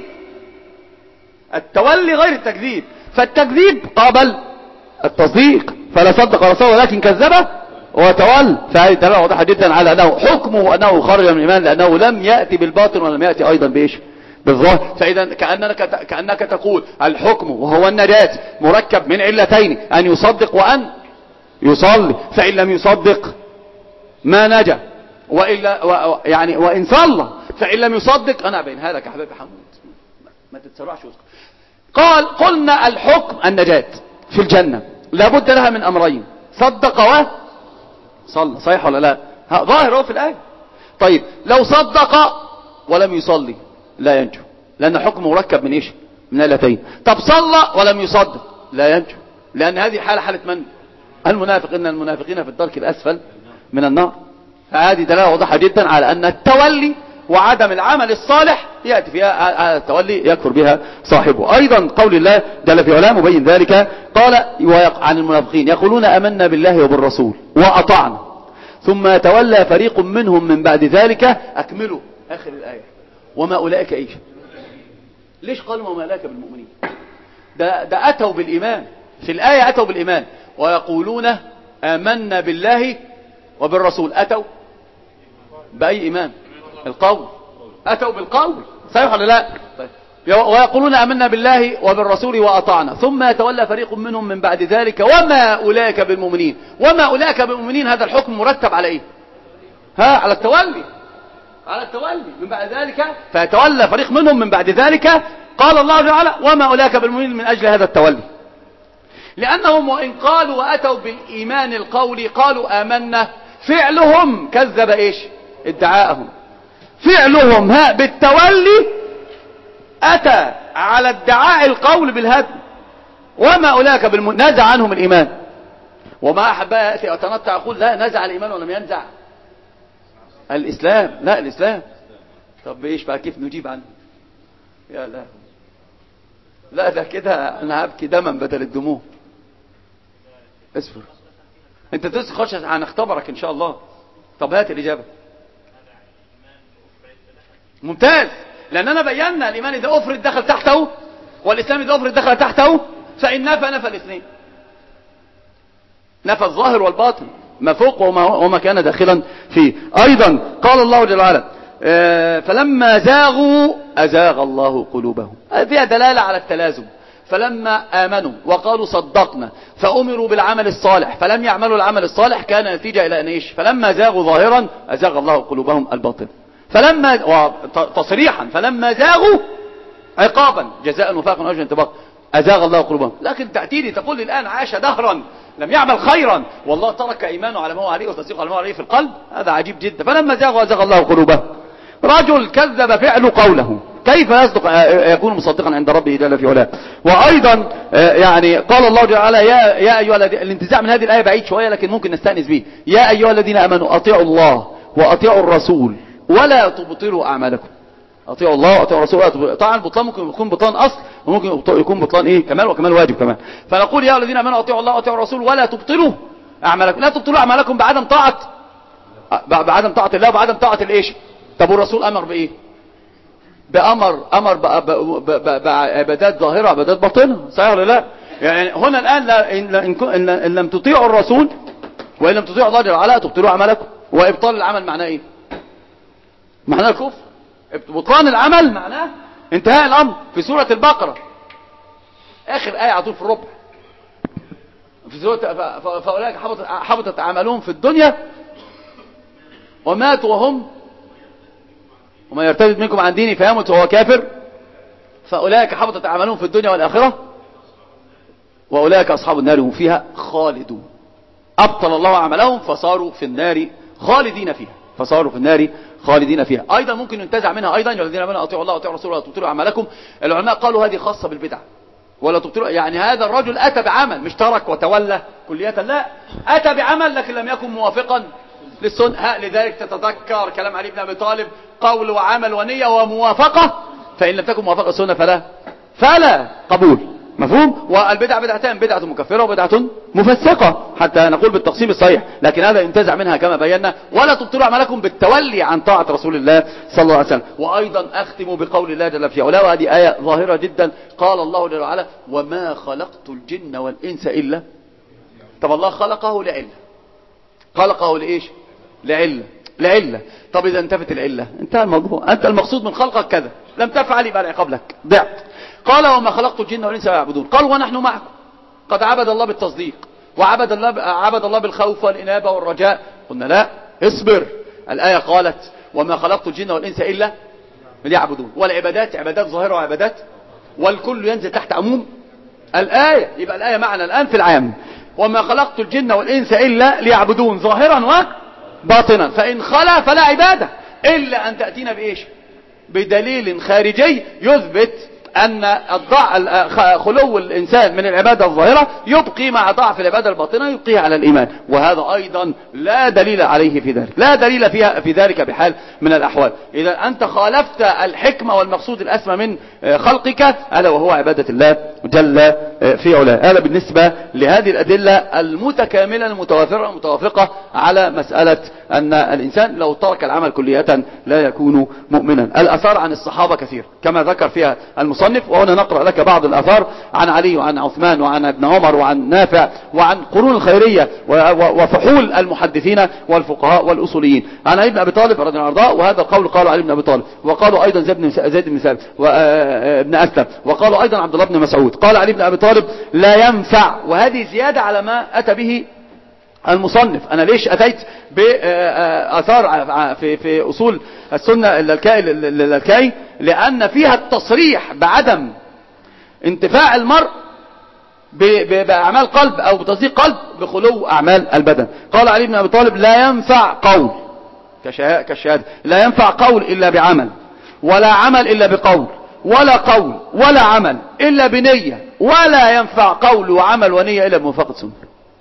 التولي غير التكذيب، فالتكذيب قابل التصديق، فلا صدق ولا صلى ولكن كذب وتولى. فهذه دلالة واضحة جدا على أنه حكمه أنه خرج من الإيمان، لأنه لم يأتي بالباطن ولم يأتي أيضا بإيش؟ بالظاهر. فإذا كأنك تقول الحكم وهو النجاة مركب من علتين، أن يصدق وأن يصلي، فإن لم يصدق ما نجا، وإلا يعني وإن صلى فإن لم يصدق. أنا أبينها لك يا حبيبي حمود، ما تتسرعش واسكت. قلنا الحكم النجاة في الجنة لابد لها من أمرين، صدق وصلى، صحيح ولا لا؟ ظاهر هو في الآية. طيب لو صدق ولم يصلي لا ينجو، لأن حكمه مركب من إيش؟ من علتين. طب صلى ولم يصدق لا ينجو، لأن هذه حالة من؟ المنافق، إن المنافقين في الدرك الأسفل من النار. فهذه دلالة واضحة جدا على أن التولي وعدم العمل الصالح يأتي فيها التولي يكفر بها صاحبه. أيضا قول الله جل في علاه مبين ذلك، قال عن المنافقين يقولون آمنا بالله وبالرسول وأطعنا ثم يتولى فريق منهم من بعد ذلك. أكملوا آخر الآية، وما أولئك إيش؟ ليش قالوا وما أولئك بالمؤمنين؟ ده أتوا بالإيمان في الآية، أتوا بالإيمان ويقولون آمنا بالله وبالرسول. أتوا بأي إيمان؟ القول، أتوا بالقول، صحيح ولا لا؟ طيب. ويقولون آمنا بالله وبالرسول وأطعنا ثم يتولى فريق منهم من بعد ذلك وما أولئك بالمؤمنين. وما أولئك بالمؤمنين، هذا الحكم مرتب على إيه؟ على التولي، على التولي من بعد ذلك. فيتولى فريق منهم من بعد ذلك، قال الله تعالى وما أولئك بالمؤمنين من أجل هذا التولي، لأنهم وإن قالوا وأتوا بالإيمان القولي قالوا آمنا، فعلهم كذب إيش؟ ادعاءهم. فعلهم بالتولي أتى على ادعاء القول بالهدم. وما أولئك بالمؤمنين نزع عنهم الإيمان. وما أحب يأتي أتنطع أقول لا نزع الإيمان ولم ينزع الإسلام، لا الإسلام. طب إيش بقى كيف نجيب عنه؟ يا لا لا، ده كده أنا هبكي دما بدل الدموع. اصبر انت تخش هنختبرك ان شاء الله. طب هات الاجابه. ممتاز، لاننا بينا الايمان اذا افرد دخل تحته والاسلام اذا افرد دخل تحته، فان نفى الاثنين، نفى الظاهر والباطن، ما فوق وما كان داخلا فيه. ايضا قال الله جل وعلا فلما زاغوا ازاغ الله قلوبهم، فيها دلاله على التلازم. فلما آمنوا وقالوا صدقنا فأمروا بالعمل الصالح فلم يعملوا العمل الصالح، كان نتيجة إلى أن إيش؟ فلما زاغوا ظاهرا أزاغ الله قلوبهم الباطن. فلما تصريحا فلما زاغوا عقابا جزاء وفاقا وأجرا انتباق أزاغ الله قلوبهم. لكن تأتي لي تقول لي الآن عاش دهرا لم يعمل خيرا والله ترك إيمانه على ما هو عليه وتصديقه على ما هو عليه في القلب، هذا عجيب جدا. فلما زاغوا أزاغ الله قلوبهم. رجل كذب فعل قوله، كيف يصدق يكون مصدقا عند ربه جل في علاه؟ وايضا يعني قال الله جل وعلا يا ايها الذين، الانتزاع من هذه الايه بعيد شويه لكن ممكن نستانس به. يا ايها الذين امنوا اطيعوا الله واطيعوا الرسول ولا تبطلوا اعمالكم. اطيعوا الله واطيعوا الرسول ولا تبطلوا. طبعا البطلان ممكن يكون بطلان اصل وممكن يكون بطلان ايه كمال، وكمال واجب كمان. فنقول يا الذين امنوا اطيعوا الله واطيعوا الرسول ولا تبطلوا اعمالكم. لا تبطلوا اعمالكم بعدم طاعه الله وبعدم طاعه الايش؟ طب والرسول امر بايه؟ امر بعبادات ظاهره عبادات باطنه، صحيح ولا لا؟ يعني هنا الان ان لم تطيعوا الرسول وان لم تطيعوا الله جل وعلا تبطلوا اعمالكم. وابطال العمل معناه ايه؟ معناه الكفر. بطلان العمل معناه انتهاء الامر. في سوره البقره اخر ايه على طول في الربع، في سوره فاولئك حبطت اعمالهم في الدنيا وماتوا وما يرتد منكم عن ديني فيموت وهو كافر فأولئك حبطت أعمالهم في الدنيا والآخرة وأولئك أصحاب النار هم فيها خالدون. أبطل الله أعمالهم فصاروا في النار خالدين فيها، فصاروا في النار خالدين فيها. أيضا ممكن ينتزع منها أيضا الذين آمنوا أطيعوا الله وأطيعوا الرسول ولا تبطلوا أعمالكم. العلماء قالوا هذه خاصة بالبدع ولا تبطلوا، يعني هذا الرجل أتى بعمل مش ترك وتولى كلية، لا أتى بعمل لكن لم يكن موافقا للسنة. لذلك تتذكر كلام علي بن أبي طالب: قول وعمل ونية وموافقة، فإن لم تكن موافقة السنة فلا قبول. مفهوم؟ والبدع بدعتان: بدعة مكفرة وبدعة مفسقة، حتى نقول بالتقسيم الصحيح، لكن هذا ينتزع منها كما بينا: ولا تبطلوا أعمالكم بالتولي عن طاعة رسول الله صلى الله عليه وسلم. وأيضا أختم بقول الله جل في علاه، وهذه آية ظاهرة جدا، قال الله جل وعلا: وما خلقت الجن والإنس إلا. طب الله خلقه لعلة، خلقه لإيش؟ لعلة. طب إذا انتفت العلة انتهى الموضوع. أنت المقصود من خلقك كذا، لم تفعل يبقى العقاب لك، ضعت. قال: وما خلقت الجن والإنس يعبدون. قال: ونحن معكم. قد عبد الله بالتصديق وعبد الله بالخوف والإنابة والرجاء. قلنا: لا، اصبر. الآية قالت: وما خلقت الجن والإنس إلا ليعبدون. والعبادات عبادات ظاهرة وعبادات، والكل ينزل تحت عموم الآية. يبقى الآية معنا الآن في العام: وما خلقت الجن والإنس إلا ليعبدون، ظاهرا وباطنا. فإن خلا فلا عبادة إلا أن تأتينا بإيش؟ بدليل خارجي يثبت أن خلو الإنسان من العبادة الظاهرة يبقي مع ضعف العبادة الباطنة يبقيها على الإيمان. وهذا أيضا لا دليل عليه في ذلك، لا دليل في ذلك بحال من الأحوال. إذا أنت خالفت الحكمة والمقصود الأسمى من خلقك، ألا وهو عبادة الله جل في علاه. هذا بالنسبة لهذه الأدلة المتكاملة المتوافرة المتوافقة على مسألة أن الإنسان لو ترك العمل كلية لا يكون مؤمنا. الأثار عن الصحابة كثير كما ذكر فيها المصنف، وهنا نقرأ لك بعض الأثار عن علي وعن عثمان وعن ابن عمر وعن نافع وعن قرون الخيرية وفحول المحدثين والفقهاء والأصوليين. عن علي بن أبي طالب رضي الله عنه، وهذا القول قالوا علي بن أبي طالب، وقالوا أيضا زيد بن ثابت وابن أسلم، وقالوا أيضا عبد الله بن مسعود. قال علي بن أبي طالب: لا ينفع. وهذه زيادة على ما أتى به المصنف. أنا ليش أتيت بآثار في أصول السنة الكائي؟ لأن فيها التصريح بعدم انتفاع المرء بأعمال قلب أو بتصديق قلب بخلو أعمال البدن. قال علي بن أبي طالب: لا ينفع قول كالشهادة، لا ينفع قول إلا بعمل، ولا عمل إلا بقول، ولا قول ولا عمل إلا بنية، ولا ينفع قول وعمل ونية إلا بموافقة سنة.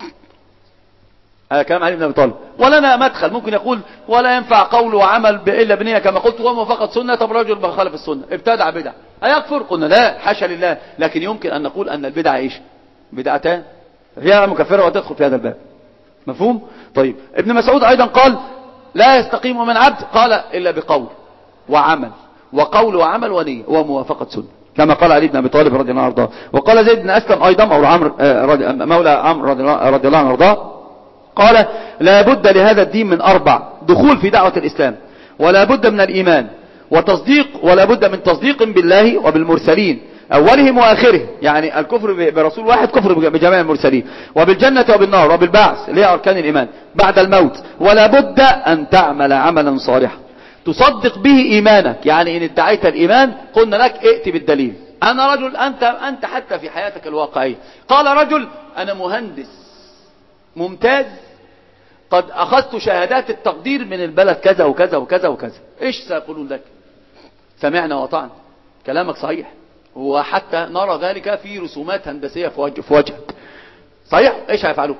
هذا كلام علي بن أبي طالب. ولنا مدخل ممكن يقول: ولا ينفع قول وعمل إلا بنية كما قلت وموافقة سنة. طب رجل بخالف السنة ابتدع بدعة هيكفر؟ قلنا: لا، حاشا لله. لكن يمكن أن نقول أن البدعة إيش؟ بدعتان هي مكفرة وتدخل في هذا الباب. مفهوم؟ طيب. ابن مسعود أيضا قال: لا يستقيم من عبد قال إلا بقول وعمل، وقول وعمل ونية وموافقة سنة، كما قال علي بن أبي طالب رضي الله عنه. وقال زيد بن أسلم أيضا مولى عمرو رضي الله عنه وارضاه، قال: لا بد لهذا الدين من 4: دخول في دعوة الإسلام، ولا بد من الإيمان وتصديق، ولا بد من تصديق بالله وبالمرسلين أولهم وآخرهم، يعني الكفر برسول واحد كفر بجميع المرسلين، وبالجنة وبالنار وبالبعث اللي هي أركان الإيمان بعد الموت، ولا بد أن تعمل عملا صالحا تصدق به إيمانك. يعني إن ادعيت الإيمان قلنا لك: ائت بالدليل. أنا رجل، أنت حتى في حياتك الواقعية. قال رجل: أنا مهندس ممتاز، قد أخذت شهادات التقدير من البلد كذا وكذا وكذا وكذا. إيش سيقولون لك؟ سمعنا وطعنا، كلامك صحيح، وحتى نرى ذلك في رسومات هندسية في وجهك، صحيح. إيش هيفعلوا؟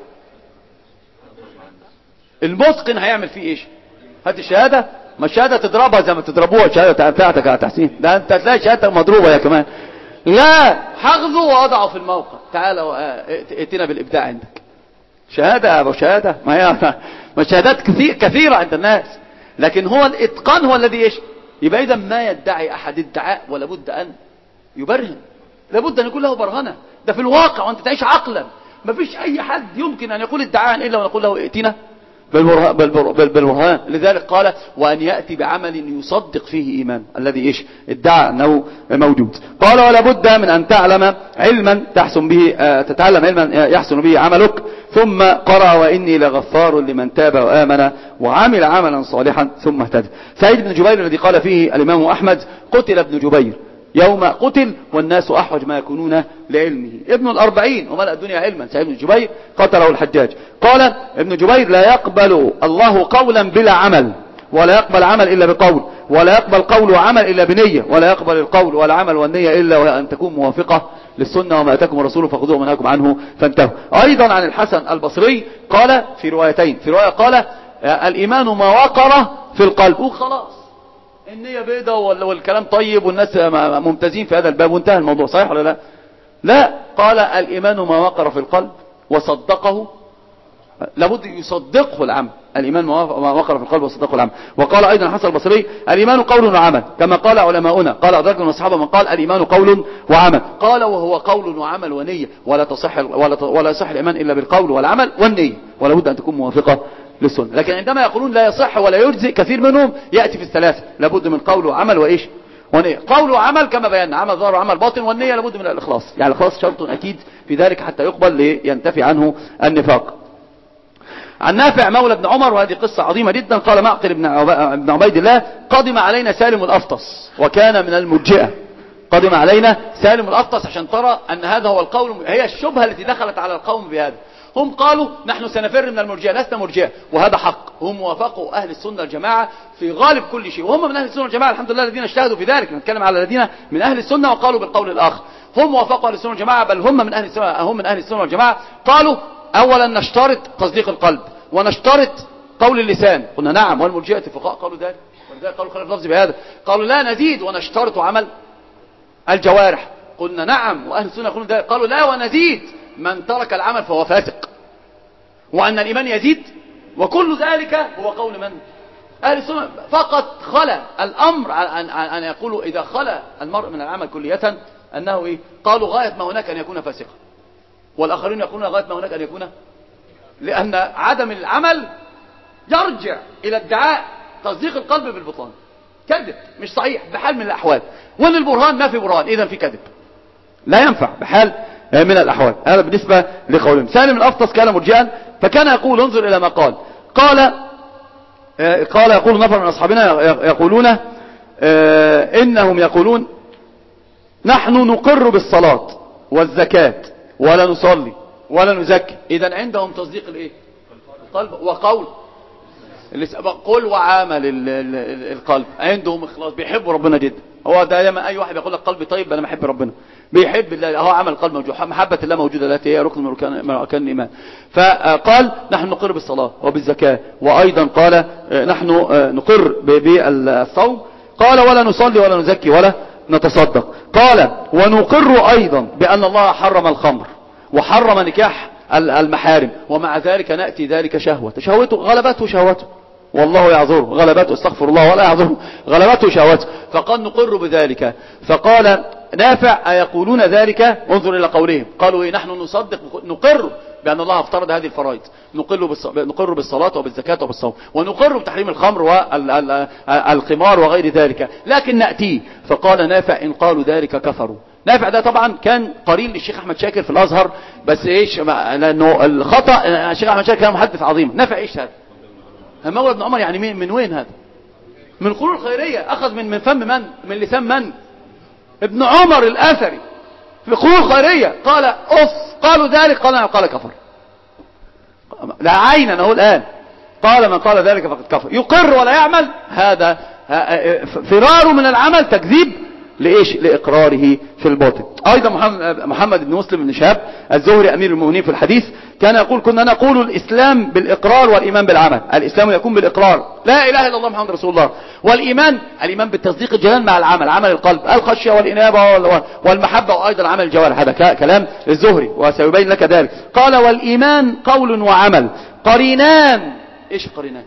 المتقن هيعمل فيه إيش؟ هات الشهادة، ما الشهادة تضربها زي ما تضربوها الشهادة بتاعتك يا تحسين، ده أنت تلاقي شهادتك مضروبة يا كمان. لا، حغزوا ووضعوا في الموقع، تعالوا ائتنا بالإبداع عندك. شهادة أبو شهادة، ما هي شهادات كثيرة عند الناس، لكن هو الإتقان هو الذي إيش؟ يبقى إذا ما يدعي أحد ادعاء ولا بد أن يبرهن، لابد أن يكون له برهنة. ده في الواقع وأنت تعيش عقلا، ما فيش أي حد يمكن أن يقول ادعاء إلا ونقول له ائتنا بالبرهان. لذلك قال: وأن يأتي بعمل يصدق فيه إيمان الذي إيش؟ ادعى أنه موجود. قال: ولا بد من أن تعلم علما تحسن به، تتعلم علما يحسن به عملك. ثم قرأ: وإني لغفار لمن تاب وآمن وعمل عملا صالحا ثم اهتدى. سعيد بن جبير الذي قال فيه الإمام أحمد: قتل ابن جبير يوم قتل والناس أحوج ما يكونون لعلمه. ابن 40 وملأ الدنيا علما. سعيد بن جبير قتله الحجاج. قال ابن جبير: لا يقبل الله قولا بلا عمل، ولا يقبل عمل إلا بقول، ولا يقبل قول وعمل إلا بنية، ولا يقبل القول والعمل والنية إلا وأن تكون موافقة للسنة، وما أتاكم الرسول فخذوه وما نهاكم عنه فانتهوا. أيضا عن الحسن البصري قال في روايتين، في رواية قال: الإيمان ما وقر في القلب وخلاص، النية بيضة والكلام طيب والناس ممتازين في هذا الباب وانتهى الموضوع. صحيح ولا لا؟ لا، قال الإيمان ما وقر في القلب وصدقه، لابد يصدقه العمل. الإيمان ما وقر في القلب وصدقه العمل. وقال أيضا حسن البصري الإيمان قول وعمل، كما قال علماؤنا، قال أدركنا من الصحابة من قال الإيمان قول وعمل، قال وهو قول وعمل ونية، ولا يصح الإيمان إلا بالقول والعمل والنية، ولا بد أن تكون موافقة للسنة. لكن عندما يقولون لا يصح ولا يجزئ، كثير منهم يأتي في الثلاثة، لابد من قول وعمل وإيش ونية. قول وعمل كما بينا، عمل ظاهر وعمل باطن، والنية لابد من الإخلاص، يعني الإخلاص شرط أكيد في ذلك حتى يقبل لينتفي عنه النفاق. عن نافع مولى ابن عمر، وهذه قصة عظيمة جدا، قال معقل بن عبيد الله قدم علينا سالم الأفطس وكان من المرجئة. قدم علينا سالم الأفطس عشان ترى أن هذا هو القول، هي الشبهة التي دخلت على القوم بهذا. هم قالوا نحن سنفر من المرجئة، لسنا مرجئة، وهذا حق. هم وافقوا أهل السنة الجماعة في غالب كل شيء، وهم من أهل السنة الجماعة الحمد لله الذين اجتهدوا في ذلك. نتكلم على الذين من أهل السنة وقالوا بالقول الآخر. هم وافقوا أهل السنة الجماعة، بل هم من أهل السنة والجماعة. قالوا أولا نشترط تصديق القلب ونشترط قول اللسان. قلنا نعم، والمرجئة فقهاء قالوا ذلك، ولذلك قالوا خلاف لفظ بهذا. قالوا لا نزيد ونشترط عمل الجوارح. قلنا نعم، وأهل السنة يقولون ذلك. قالوا لا ونزيد من ترك العمل فهو فاسق، وأن الإيمان يزيد، وكل ذلك هو قول من؟ أهل السنة. فقط خلى الأمر أن يقولوا إذا خلى المرء من العمل كلية أنه إيه؟ قالوا غاية ما هناك أن يكون فاسقا، والآخرين يقولون غاية ما هناك أن يكون، لأن عدم العمل يرجع إلى ادعاء تصديق القلب بالبطلان. كذب مش صحيح بحال من الأحوال، وأن البرهان ما في برهان، إذن في كذب لا ينفع بحال من الأحوال. هذا بالنسبة لقولهم. سالم الأفطس كان مرجئا، فكان يقول انظر إلى ما قال يقول نفر من أصحابنا يقولون إنهم يقولون نحن نقر بالصلاة والزكاة ولا نصلي ولا نزكي. إذن عندهم تصديق الإيه؟ القلب وقول قل وعمل القلب. عندهم إخلاص، بيحبوا ربنا جدا. هو دائما أي واحد يقول لك قلبي طيب أنا بحب ربنا، بيحب الله، هو عمل القلب موجود، محبة الله موجودة التي هي ركن من أركان الإيمان. فقال نحن نقر بالصلاة وبالزكاة، وأيضا قال نحن نقر بالصوم، قال ولا نصلي ولا نزكي ولا نتصدق. قال ونقر أيضا بأن الله حرم الخمر وحرم نكاح المحارم، ومع ذلك نأتي ذلك شهوته غلبته شهوته، والله يعذره غلبته، استغفر الله ولا يعذره غلبته شهوته، فقال نقر بذلك. فقال نافع أيقولون ذلك؟ انظر إلى قولهم، قالوا نحن نصدق نقر بأن الله افترض هذه الفرائض، نقر بالصلاة وبالزكاة وبالصوم، ونقر بتحريم الخمر والقمار وغير ذلك، لكن نأتيه. فقال نافع إن قالوا ذلك كفروا. نافع ده طبعا كان قرين للشيخ أحمد شاكر في الأزهر، بس إيش لأنه الخطأ الشيخ أحمد شاكر كان محدث عظيم. نافع إيش هذا؟ مولى ابن عمر، يعني من وين هذا؟ من القرون الخيرية، أخذ من فم من؟ من لسان من؟ ابن عمر الأثري في القرون الخيرية. قال أف قالوا ذلك، قال كفر. لا عينا أهو الآن، قال من قال ذلك فقد كفر. يقر ولا يعمل، هذا فراره من العمل تكذيب لإيش؟ لإقراره في الباطن. أيضا محمد بن مسلم بن شهاب الزهري أمير المؤمنين في الحديث كان يقول كنا نقول الإسلام بالإقرار والإيمان بالعمل. الإسلام يكون بالإقرار لا إله إلا الله محمد رسول الله، والإيمان بالتصديق الجنان مع العمل، عمل القلب، الخشية والإنابة والمحبة، وأيضا عمل الجوارح. هذا كلام الزهري وسيبين لك ذلك. قال والإيمان قول وعمل قرينان. إيش قرينان؟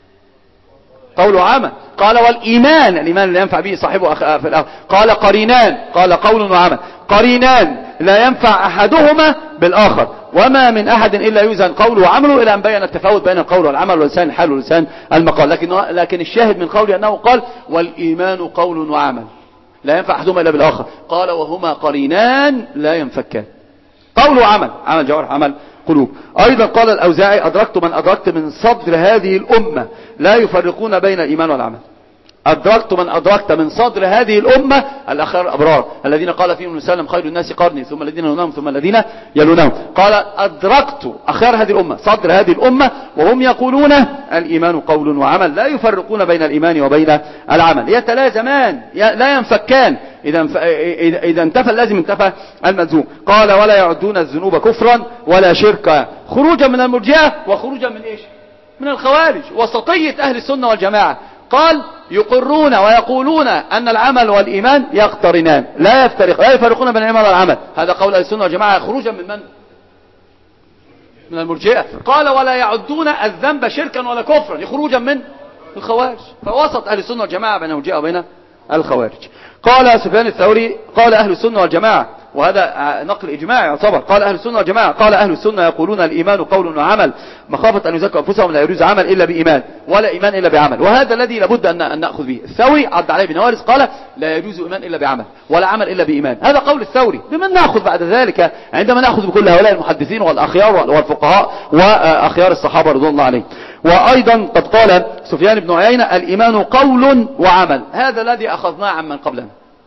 قول وعمل. قال والإيمان، الإيمان اللي ينفع به صاحبه في الآخر. قال قرينان، قال قول وعمل قرينان لا ينفع أحدهما بالآخر، وما من أحد إلا يوزن قوله وعمله، إلى أن بين التفاوت بين القول والعمل ولسان الحال ولسان المقال. لكن الشاهد من قوله أنه قال والإيمان قول وعمل لا ينفع أحدهما إلا بالآخر. قال وهما قرينان لا ينفكان، قول وعمل، عمل جوارح عمل قلوب. أيضا قال الأوزاعي أدركت من أدركت من صدر هذه الأمة لا يفرقون بين الإيمان والعمل. أدركت من أدركت من صدر هذه الأمة الأخيار الأبرار الذين قال فيهم وسلم خير الناس قرني ثم الذين يلونهم ثم الذين يلونهم. قال أدركت أخيار هذه الأمة صدر هذه الأمة وهم يقولون الإيمان قول وعمل لا يفرقون بين الإيمان وبين العمل، يتلازمان لا ينفكان. إذا انتفى اللازم انتفى الملزوم. قال ولا يعدون الذنوب كفرا ولا شركا، خروجا من المرجئة وخروجا من إيش؟ من الخوارج. وسطية أهل السنة والجماعة قال يقرون ويقولون أن العمل والإيمان يقترنان لا يفرقون بين الإيمان والعمل. هذا قول أهل السنة والجماعة خروجا من من؟ من المرجئة. قال ولا يعدون الذنب شركا ولا كفرا خروجا من الخوارج. فوسط أهل السنة والجماعة بين المرجئة وبين الخوارج. قال سفيان الثوري قال أهل السنة والجماعة، وهذا نقل إجماعي يعتبر، قال أهل السنة والجماعة قال أهل السنة يقولون الإيمان قول وعمل مخافة أن يزكوا أنفسهم لا يجوز عمل إلا بإيمان ولا إيمان إلا بعمل. وهذا الذي لابد أن نأخذ به. الثوري عبد علي بن وارث قال لا يجوز إيمان إلا بعمل ولا عمل إلا بإيمان. هذا قول الثوري. بمن نأخذ بعد ذلك؟ عندما نأخذ بكل هؤلاء المحدثين والأخيار والفقهاء وأخيار الصحابة رضوان الله عليهم. وأيضا قد قال سفيان بن عيينة الإيمان قول وعمل. هذا الذي أخذناه عمن قبلنا.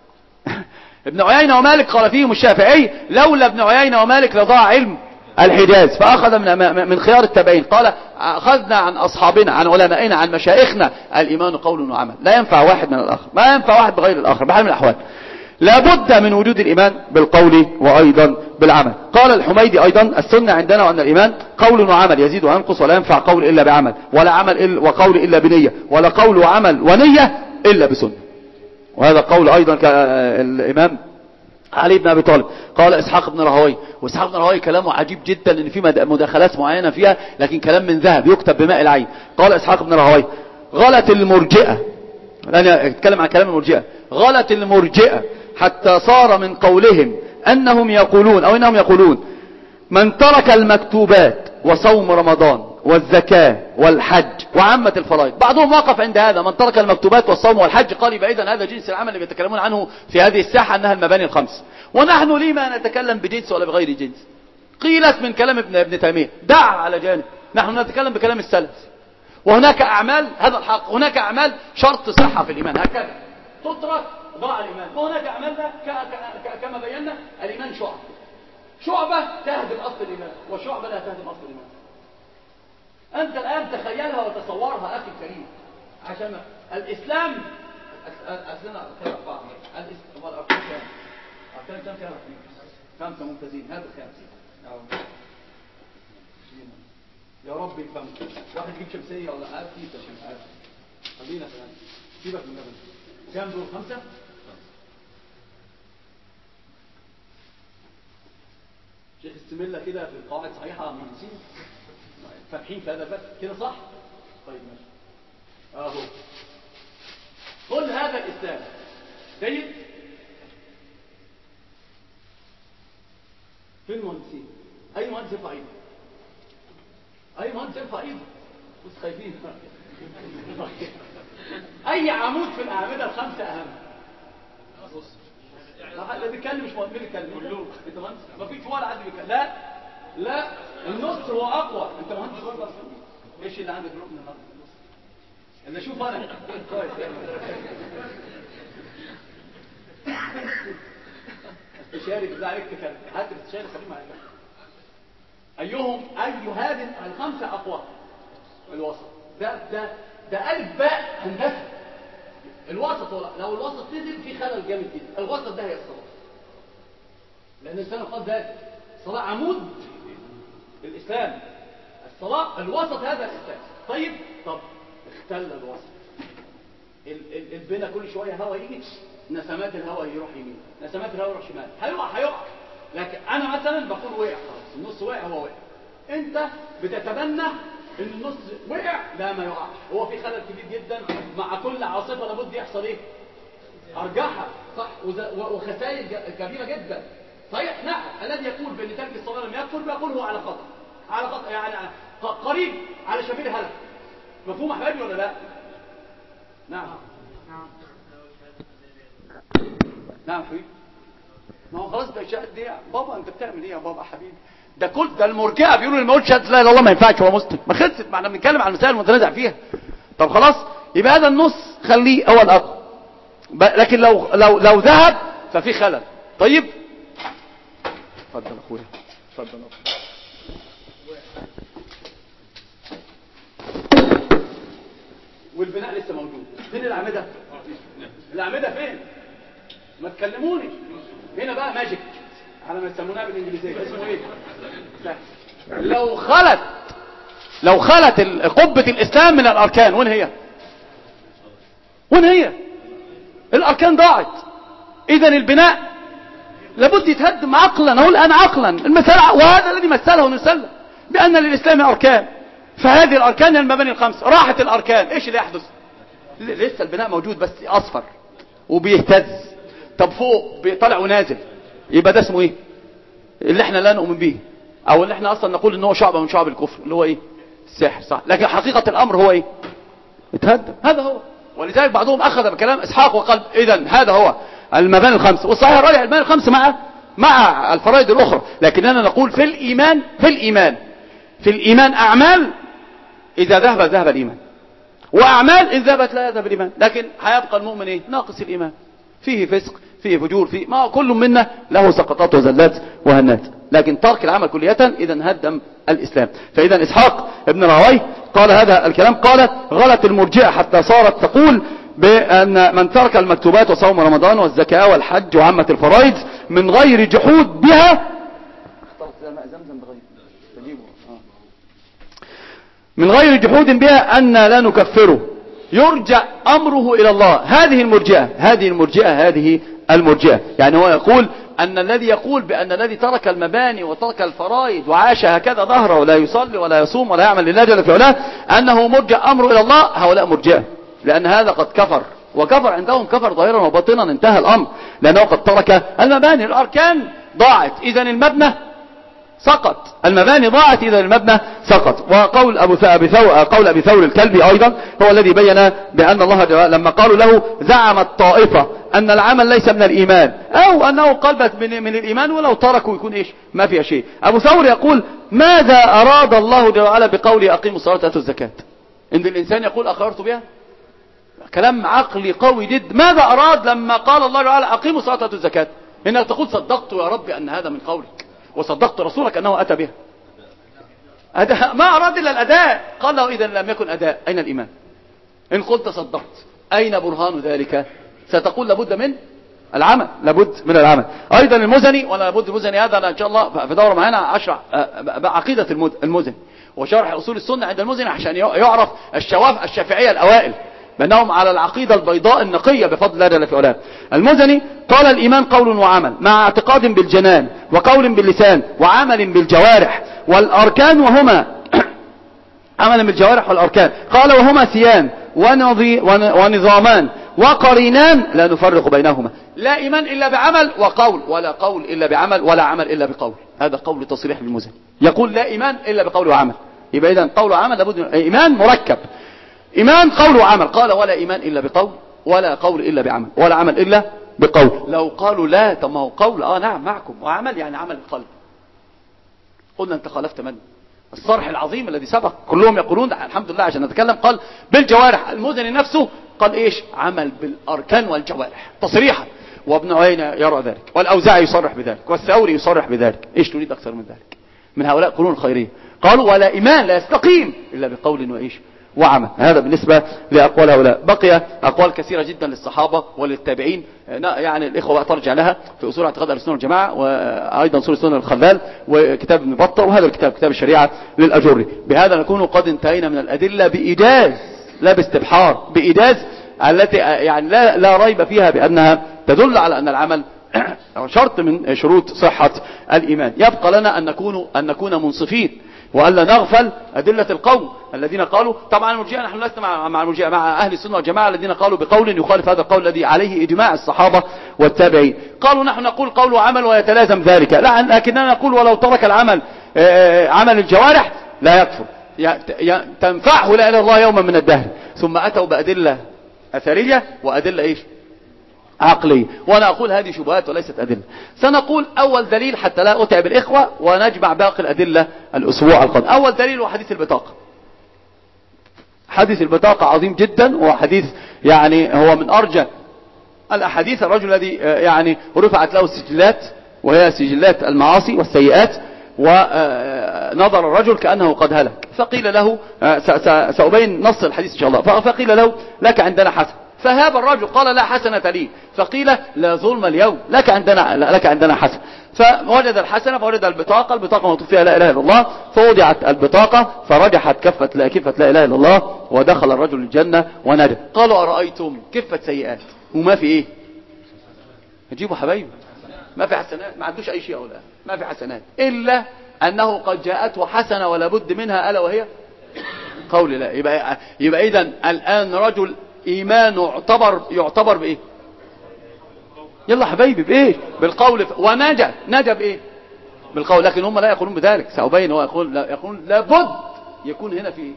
ابن عيينة ومالك قال فيهم الشافعي لولا ابن عيينة ومالك لضاع علم الحجاز. فأخذ من خيار التابعين قال أخذنا عن أصحابنا عن علمائنا عن مشايخنا الإيمان قول وعمل. لا ينفع واحد من الآخر، ما ينفع واحد بغير الآخر بحال من الأحوال. لابد من وجود الإيمان بالقول وأيضا بالعمل. قال الحميدي أيضا السنة عندنا وأن الإيمان قول وعمل يزيد وينقص ولا ينفع قول إلا بعمل ولا عمل وقول إلا بنية ولا قول وعمل ونية إلا بسنة. وهذا قول أيضا الإمام علي بن أبي طالب. قال إسحاق بن راهويه، وإسحاق بن راهويه كلامه عجيب جدا لأن في مداخلات معينة فيها لكن كلام من ذهب يكتب بماء العين. قال إسحاق بن راهويه غلط المرجئة، أنا أتكلم عن كلام المرجئة، غلط المرجئة حتى صار من قولهم أنهم يقولون أو إنهم يقولون من ترك المكتوبات وصوم رمضان والزكاة والحج وعامة الفرائض. بعضهم وقف عند هذا من ترك المكتوبات والصوم والحج قال يبقى إذن هذا جنس العمل اللي بيتكلمون عنه في هذه الساحة أنها المباني الخمس. ونحن لما نتكلم بجنس ولا بغير جنس؟ قيلت من كلام ابن تيمية دع على جانب، نحن نتكلم بكلام السلف. وهناك أعمال هذا الحق، هناك أعمال شرط صحة في الإيمان هكذا تترك ضاع الإيمان. وهناك أعمال كما بينا الإيمان شعبة تهدم أصل الإيمان وشعبة لا تهدم أصل الإيمان. أنت الآن تخيلها وتصورها أخي الكريم عشان الإسلام أسلنا خمسة ممتازين. هذا الخامس يا رب يفهم. واحد يجيب شمسية ولا عاد كيسة شمسية خلينا سيبك من هذا. كم دول؟ خمسة. شيخ استملة كده في القواعد صحيحة مهندسين فاتحين في هذا الباب كده صح؟ طيب ماشي اهو. كل هذا الإسلام جيد. فين المهندسين؟ أي مهندس يرفع ايده؟ أي مهندس يرفع ايده؟ بس خايفين. أي عمود في الأعمدة الخمسة أهم؟ لا بيتكلم مش مهم بيتكلم كلهم. انت مهندس ما فيش ولا حد بيتكلم. لا النص هو اقوى. انت مهندس برضه ايش اللي عندك ركن النص اللي اشوف انا كويس استشاري بالله عليك تكلم حد استشاري سليم عليك. اي هذه الخمسه اقوى. الوسط ده الف باء هندسه. الوسط لو الوسط نزل في خلل جامد جدا. الوسط ده هي الصلاة، لأن الإنسان قال ذلك الصلاة عمود الإسلام. الصلاة الوسط هذا الإسلام. طيب اختل الوسط. البنا كل شوية هوا يجي نسمات الهوا يروح يمين نسمات الهوا يروح شمال هيقع. لكن أنا مثلا بقول وقع خلاص النص وقع هو وقع. أنت بتتبنى ان النص وقع لا ما يقعش. هو في خلل كبير جدا مع كل عاصفه لابد يحصل ايه؟ ارجحها صح وخسائر كبيره جدا. صحيح نعم. الذي يقول بان ترك الصلاه لم يكفر بيقول هو على خطأ يعني قريب على شبيل هلك. مفهوم يا حبايبي ولا لا؟ نعم حبيبي. ما هو خلاص بقى شهد دي بابا انت بتعمل ايه يا بابا حبيبي؟ ده المرجئه بيقولوا اللي ما يقولش لا اله الا الله ما ينفعش هو مسلم. ما خلصت. ما احنا بنتكلم عن المسائل المتنازع فيها. طب خلاص يبقى هذا النص خليه هو الاقوى. لكن لو ذهب ففي خلل. طيب اتفضل اخويا اتفضل. والبناء لسه موجود. فين الاعمده؟ الاعمده فين؟ ما تكلموني. هنا بقى ماجيك على ما يسمونها بالانجليزيه اسمه ايه؟ لو خلت لو خلت قبة الإسلام من الأركان، وين هي؟ وين هي؟ الأركان ضاعت. إذا البناء لابد يتهدم عقلا. أقول أنا عقلا المثال، وهذا الذي مثله نسلم بأن للإسلام أركان، فهذه الأركان المباني الخمس راحت الأركان، إيش اللي يحدث؟ لسه البناء موجود بس أصفر وبيهتز. طب فوق طالع ونازل، يبقى ده اسمه إيه؟ اللي احنا لا نؤمن به، أو اللي احنا أصلا نقول إن هو شعب من شعب الكفر، اللي هو إيه؟ السحر، صح؟ لكن حقيقة الأمر هو إيه؟ اتهدم. هذا هو. ولذلك بعضهم أخذ بكلام إسحاق وقال إذن هذا هو المباني الخمس، والصحيح راجع المباني الخمس مع الفرائض الأخرى. لكننا نقول في الإيمان أعمال إذا ذهب الإيمان، وأعمال إذا ذهبت لا يذهب الإيمان. لكن هيبقى المؤمن إيه؟ ناقص الإيمان، فيه فسق، فيه فجور، فيه ما كل منا له سقطات وزلات وهنات. لكن ترك العمل كلية إذا هدم الإسلام. فإذا إسحاق ابن راهويه قال هذا الكلام، قال غلط المرجئة حتى صارت تقول بأن من ترك المكتوبات وصوم رمضان والزكاة والحج وعامة الفرائض من غير جحود بها، من غير جحود بها أن لا نكفره، يرجع أمره إلى الله. هذه المرجئة. يعني هو يقول أن الذي يقول بأن الذي ترك المباني وترك الفرائض وعاش هكذا ظهره ولا يصلي ولا يصوم ولا يعمل لله جل في علاه أنه مرجع أمره إلى الله، هؤلاء مرجئة، لأن هذا قد كفر، وكفر عندهم كفر ظاهرا وباطنا، انتهى الأمر، لأنه قد ترك المباني. الأركان ضاعت إذن المبنى سقط، المباني ضاعت إذا المبنى سقط. وقول قول أبي ثور الكلبي أيضا هو الذي بين بأن الله لما قالوا له زعمت طائفة أن العمل ليس من الإيمان، أو أنه قلبت من الإيمان ولو تركوا يكون إيش؟ ما فيها شيء. أبو ثور يقول ماذا أراد الله جل وعلا بقوله أقيموا الصلاة وآتوا الزكاة؟ إن الإنسان يقول أقررت بها، كلام عقلي قوي جدا. ماذا أراد لما قال الله جل وعلا أقيموا الصلاة وآتوا الزكاة؟ إنك تقول صدقت يا رب أن هذا من قولك، وصدقت رسولك أنه أتى بها. ما أراد إلا الأداء. قال له إذا لم يكن أداء أين الإيمان؟ إن قلت صدقت أين برهان ذلك؟ ستقول لابد من العمل، لابد من العمل. أيضا المزني، ولا لابد المزني هذا أنا إن شاء الله في دورة معنا أشرح عقيدة المزني وشرح أصول السنة عند المزني عشان يعرف الشافعية الأوائل بأنهم على العقيدة البيضاء النقية بفضل الله جل في علاه. المزني قال الإيمان قول وعمل مع اعتقاد بالجنان وقول باللسان وعمل بالجوارح، والأركان وهما عمل بالجوارح والأركان، قال وهما سيان ونظامان وقرينان لا نفرق بينهما، لا إيمان إلا بعمل وقول، ولا قول إلا بعمل، ولا عمل إلا بقول. هذا قول تصريح بالمزني، يقول لا إيمان إلا بقول وعمل. يبقى إذن قول وعمل لابد من إيمان مركب، إيمان قول وعمل. قال ولا إيمان إلا بقول، ولا قول إلا بعمل، ولا عمل إلا بقول. لو قالوا لا طب ما هو قول نعم معكم، وعمل يعني عمل القلب، قلنا أنت خالفت من الصرح العظيم الذي سبق. كلهم يقولون الحمد لله عشان نتكلم قال بالجوارح. المزني نفسه قال إيش؟ عمل بالأركان والجوارح تصريحا، وابن عيينة يرى ذلك، والأوزاعي يصرح بذلك، والثوري يصرح بذلك. إيش تريد أكثر من ذلك من هؤلاء القرون الخيرية؟ قالوا ولا إيمان لا يستقيم إلا بقول وإيش وعمل. هذا بالنسبة لأقوال هؤلاء. بقي أقوال كثيرة جدا للصحابة وللتابعين، يعني الإخوة بقى ترجع لها في أصول اعتقاد أهل السنة والجماعة، وأيضا أصول السنة للخلال، وكتاب ابن بطة، وهذا الكتاب كتاب الشريعة للأجري. بهذا نكون قد انتهينا من الأدلة بإيجاز لا باستبحار، بإيجاز التي يعني لا ريب فيها بأنها تدل على أن العمل شرط من شروط صحة الإيمان. يبقى لنا أن نكون منصفين، وألا نغفل أدلة القوم الذين قالوا. طبعا المرجئة نحن لسنا مع المرجئة، مع أهل السنة والجماعة الذين قالوا بقول يخالف هذا القول الذي عليه إجماع الصحابة والتابعين. قالوا نحن نقول قول وعمل ويتلازم ذلك، لكننا نقول ولو ترك العمل عمل الجوارح لا يكفر، تنفعه لا إله إلا الله يوما من الدهر. ثم أتوا بأدلة أثرية وأدلة إيش عقلية، وأنا أقول هذه شبهات وليست أدلة. سنقول أول دليل حتى لا أتعب الإخوة، ونجمع باقي الأدلة الأسبوع القادم. أول دليل هو حديث البطاقة. حديث البطاقة عظيم جدا، وحديث يعني هو من أرجى الأحاديث. الرجل الذي يعني رفعت له السجلات، وهي سجلات المعاصي والسيئات، ونظر الرجل كأنه قد هلك، فقيل له سأبين نص الحديث إن شاء الله، فقيل له لك عندنا حسن، فهاب الرجل قال لا حسنة لي، فقيل لا ظلم اليوم، لك عندنا حسنة. فوجد الحسنة، فوجد البطاقة مكتوب فيها لا إله إلا الله، فوضعت البطاقة فرجحت كفة لا إله إلا الله، ودخل الرجل الجنة ونجا. قالوا أرأيتم كفة سيئات وما في إيه؟ هتجيبوا حبايبي ما في حسنات، ما عندوش أي شيء أو لا، ما في حسنات إلا أنه قد جاءته حسنة ولا بد منها، ألا وهي قول لا. يبقى إذن الآن رجل إيمانه يعتبر بإيه؟ يلا حبايبي بإيه؟ بالقول. ونجا بإيه؟ بالقول. لكن هم لا يقولون بذلك، سأبين. هو يقول لابد يكون هنا في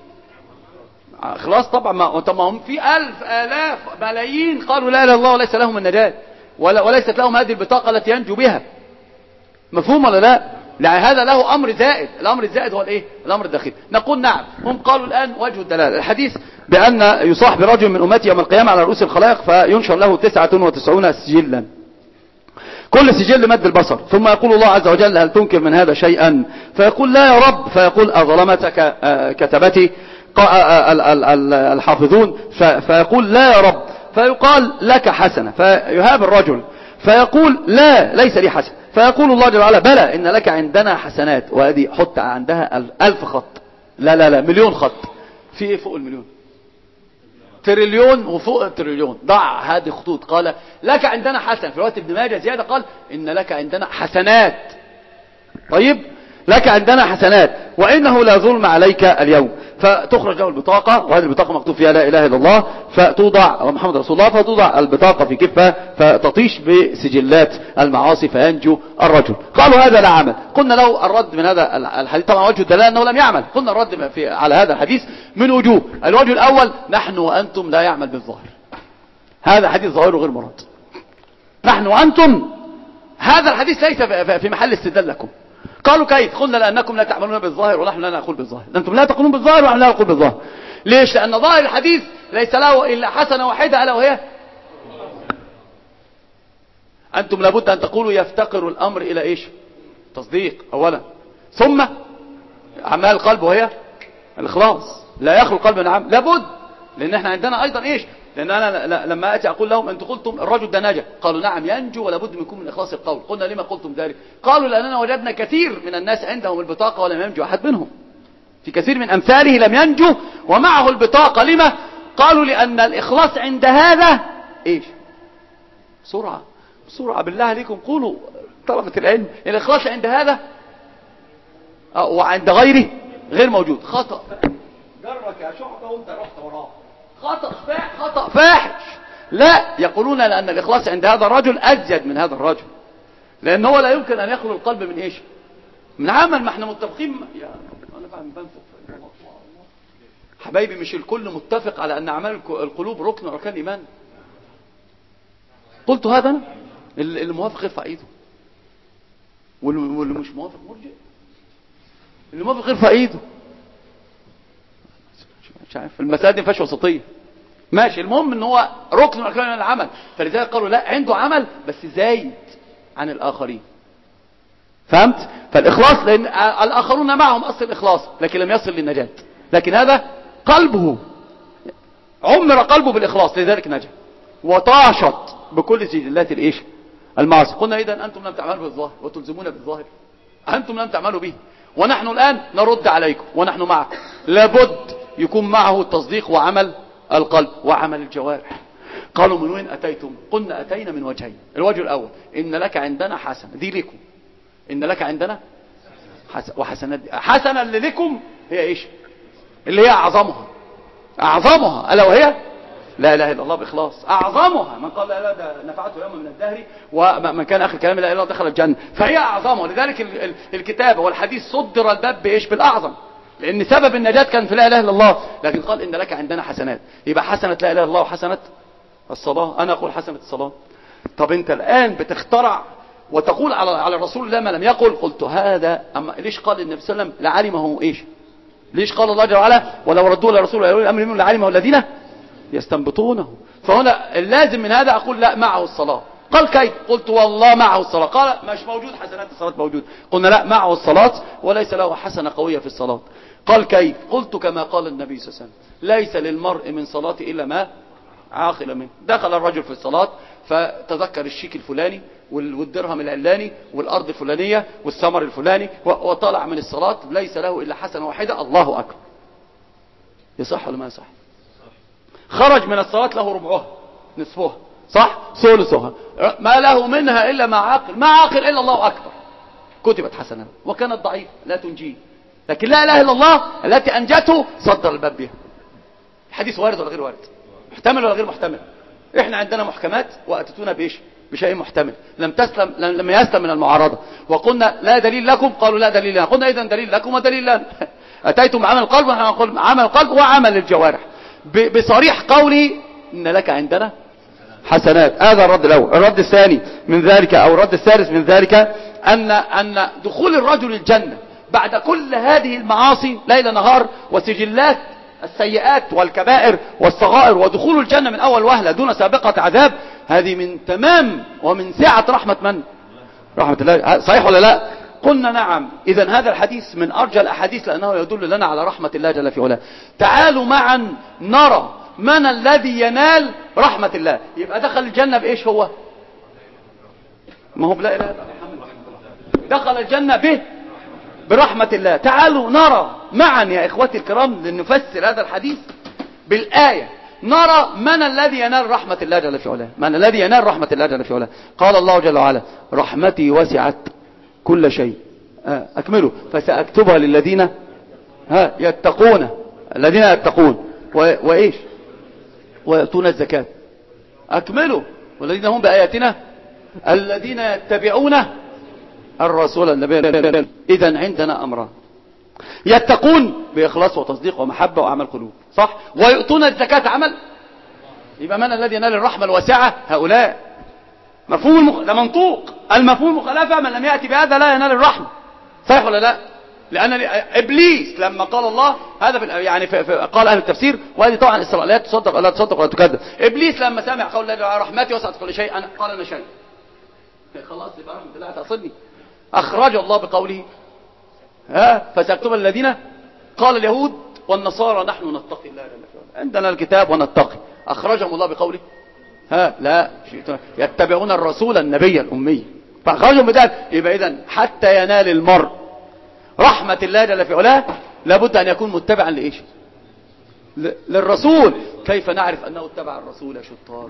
خلاص. طبعا ما هم في 1000 آلاف ملايين قالوا لا إله إلا الله وليس لهم النجاة، وليست لهم هذه البطاقة التي ينجو بها. مفهوم ولا لا؟ يعني هذا له أمر زائد. الأمر الزائد هو الإيه؟ الأمر الداخلي. نقول نعم. هم قالوا الآن وجه الدلالة الحديث بأن يصاح برجل من أمتي يوم القيامة على رؤوس الخلائق فينشر له 99 سجلا، كل سجل مد البصر، ثم يقول الله عز وجل هل تنكر من هذا شيئا؟ فيقول لا يا رب. فيقول أظلمتك كتبتي الحافظون؟ فيقول لا يا رب. فيقال لك حسنة، فيهاب الرجل فيقول لا ليس لي حسنة. فيقول الله جل وعلا بلى إن لك عندنا حسنات، وهذه حط عندها 1000 خط، لا 1,000,000 خط. في ايه فوق المليون؟ تريليون وفوق التريليون. ضع هذه خطوط. قال لك عندنا حسنة. في رواية ابن ماجه زيادة قال إن لك عندنا حسنات. طيب لك عندنا حسنات وإنه لا ظلم عليك اليوم. فتخرج له البطاقة، وهذه البطاقة مكتوب فيها لا إله إلا الله، فتوضع ومحمد رسول الله، فتوضع البطاقة في كفة فتطيش بسجلات المعاصي فينجو الرجل. قالوا هذا لا عمل. قلنا له الرد من هذا الحديث، طبعا وجه الدلالة أنه لم يعمل. قلنا الرد على هذا الحديث من وجوه. الوجه الأول نحن وأنتم لا يعمل بالظاهر، هذا حديث ظاهره غير مراد. نحن وأنتم هذا الحديث ليس في محل استدلال لكم. قالوا كيف؟ قلنا لأنكم لا تعملون بالظاهر ونحن لا نقول بالظاهر. أنتم لا تقولون بالظاهر ونحن لا نقول بالظاهر. ليش؟ لأن ظاهر الحديث ليس له إلا حسنة واحدة، ألا وهي أنتم لابد أن تقولوا يفتقر الأمر إلى إيش؟ تصديق أولا، ثم أعمال القلب وهي الإخلاص. لا يخلو القلب من عمل، لابد. لأن احنا عندنا أيضا إيش؟ لأن أنا لما أتي أقول لهم أنتم قلتم الرجل ده نجا، قالوا نعم ينجو ولا بد منكم من إخلاص القول. قلنا لما قلتم ذلك؟ قالوا لأننا وجدنا كثير من الناس عندهم البطاقة ولم ينجو أحد منهم، في كثير من أمثاله لم ينجو ومعه البطاقة. لما؟ قالوا لأن الإخلاص عند هذا إيش؟ بسرعة بالله عليكم قولوا طلبة العلم، الإخلاص عند هذا وعند غيره غير موجود. خطأ جرك يا شعبة وانت رحت وراه، خطأ فاحش. لا، يقولون لأن الإخلاص عند هذا الرجل أزيد من هذا الرجل، لأن هو لا يمكن أن يخلو القلب من إيش؟ من عمل. ما احنا متفقين يا أنا فاهم بنفق حبايبي، مش الكل متفق على أن أعمال القلوب ركن أركان الإيمان. قلت هذا أنا، اللي موافق يرفع إيده، واللي مش موافق مرجع، اللي موافق يرفع إيده. مش عارف المسألة دي ما فيهاش وسطية، ماشي. المهم ان هو ركن من اركان العمل، فلذلك قالوا لا عنده عمل بس زايد عن الاخرين. فهمت؟ فالاخلاص لان الاخرون معهم اصل الاخلاص لكن لم يصل للنجاة، لكن هذا قلبه عمر قلبه بالاخلاص لذلك نجا وطاشت بكل سجلات الايش؟ المعاصي. قلنا اذا انتم لم تعملوا بالظاهر وتلزمون بالظاهر، انتم لم تعملوا به، ونحن الان نرد عليكم ونحن معكم. لابد يكون معه التصديق وعمل القلب وعمل الجوارح. قالوا من وين أتيتم؟ قلنا أتينا من وجهين. الوجه الأول إن لك عندنا حسنة، دي لكم، إن لك عندنا وحسنات. حسنة اللي لكم هي إيش؟ اللي هي أعظمها ألا وهي لا إله إلا الله بإخلاص. أعظمها من قال لا إله ده نفعته يوم من الدهر ومن كان آخر كلام لا إله إلا الله دخل الجنة، فهي أعظمها. لذلك الكتاب والحديث صدر الباب بإيش؟ بالأعظم، لأن سبب النجاة كان في لا إله إلا الله. لكن قال إن لك عندنا حسنات، يبقى حسنة لا إله إلا الله وحسنة الصلاة. أنا أقول حسنة الصلاة. طب أنت الآن بتخترع وتقول على رسول الله ما لم يقل. قلت هذا أما ليش قال النبي صلى الله عليه وسلم لعلمه إيش؟ ليش قال الله جل وعلا ولو ردوه لرسول الله الأمر منهم لعلمه الذين يستنبطونه؟ فهنا اللازم من هذا أقول لا معه الصلاة. قال كيف؟ قلت والله معه الصلاة. قال مش موجود حسنات الصلاة موجود. قلنا لا معه الصلاة وليس له حسنة قوية في الصلاة. قال كيف؟ قلت كما قال النبي صلى الله عليه وسلم ليس للمرء من صلاة إلا ما عاقلا منه. دخل الرجل في الصلاة فتذكر الشيك الفلاني والدرهم العلاني والأرض الفلانية والثمر الفلاني وطلع من الصلاة ليس له إلا حسنة واحدة، الله أكبر. يصح ولا ما يصح؟ خرج من الصلاة له ربعها نصفها صح، ثلثها، ما له منها إلا ما عاقل إلا الله أكبر، كتبت حسنة. وكانت ضعيفة لا تنجيه، لكن لا إله إلا الله التي أنجته صدر الباب بها. الحديث وارد ولا غير وارد؟ محتمل ولا غير محتمل؟ احنا عندنا محكمات واتتونا بايش؟ بشيء محتمل لم يسلم من المعارضة. وقلنا لا دليل لكم، قالوا لا دليل لنا، قلنا اذا دليل لكم ودليل لنا. اتيتم عمل القلب ونحن نقول عمل القلب وعمل الجوارح بصريح قولي ان لك عندنا حسنات. هذا الرد الاول. الرد الثاني من ذلك او الرد الثالث من ذلك ان دخول الرجل الجنة بعد كل هذه المعاصي ليل نهار وسجلات السيئات والكبائر والصغائر، ودخول الجنة من أول وهلة دون سابقة عذاب، هذه من تمام ومن سعة رحمة من؟ رحمة الله. صحيح ولا لا؟ قلنا نعم. إذن هذا الحديث من أرجى الأحاديث لأنه يدل لنا على رحمة الله جل في علاه. تعالوا معا نرى من الذي ينال رحمة الله. يبقى دخل الجنة بإيش هو؟ ما هو بلا إله إلا الله. دخل الجنة به برحمة الله. تعالوا نرى معا يا إخوتي الكرام لنفسر هذا الحديث بالآية، نرى من الذي ينال رحمة الله جل في علاه. من الذي ينال رحمة الله جل في علاه؟ قال الله جل وعلا رحمتي وسعت كل شيء. أكملوا فسأكتبها للذين يتقون، الذين يتقون وإيش ويأتون الزكاة. أكملوا والذين هم بآياتنا الذين يتبعون الرسول النبي. إذن عندنا أمران، يتقون بإخلاص وتصديق ومحبة وعمل قلوب صح، ويؤتون الزكاة عمل. يبقى من الذي ينال الرحمة الواسعة؟ هؤلاء. مفهوم ده منطوق. المفهوم مخالفة، من لم يأتي بهذا لا ينال الرحمة. صحيح ولا لا؟ لأن إبليس لما قال الله هذا يعني قال أهل التفسير، وهذه طبعا إسرائيليات تصدق ولا تصدق ولا تكذب. إبليس لما سمع قول الله رحمتي وسعت كل شيء قال أنا شيء، خلاص يبقى رحمة الله هتصلني. أخرج الله بقوله فسأكتب الذين قال اليهود والنصارى نحن نتقي الله عندنا الكتاب ونتقي. أخرجهم الله بقوله لا يتبعون الرسول النبي الأمي، فأخرجهم بذلك. يبقى إذن حتى ينال المرء رحمة الله جل في علاه لابد أن يكون متبعا لإيش؟ للرسول. كيف نعرف أنه اتبع الرسول يا شطار؟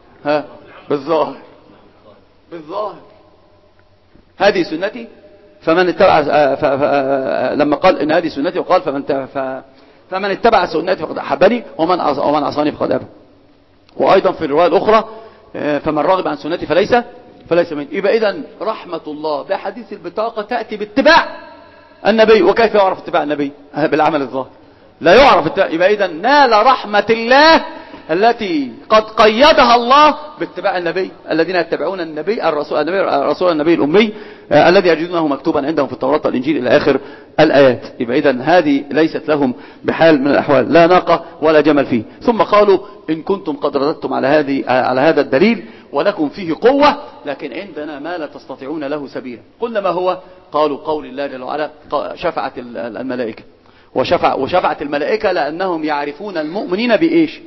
بالظاهر هذه سنتي فمن اتبع لما قال ان هذه سنتي وقال فمن اتبع سنتي فقد احبني ومن عصاني فقد ابى. وايضا في الروايه الاخرى فمن رغب عن سنتي فليس مني. يبقى اذا رحمه الله بحديث البطاقه تاتي باتباع النبي. وكيف يعرف اتباع النبي؟ بالعمل الظاهر لا يعرف اتباع. يبقى اذا نال رحمه الله التي قد قيدها الله باتباع النبي، الذين يتبعون النبي الرسول النبي الأمي الذي يجدونه مكتوبا عندهم في التوراة والإنجيل إلى آخر الآيات. يبقى إذن هذه ليست لهم بحال من الأحوال لا ناقة ولا جمل فيه. ثم قالوا إن كنتم قد رددتم على هذا الدليل ولكم فيه قوة، لكن عندنا ما لا تستطيعون له سبيلا. قلنا ما هو؟ قالوا قول الله جل وعلا شفعت الملائكة وشفعت الملائكة لأنهم يعرفون المؤمنين بإيش؟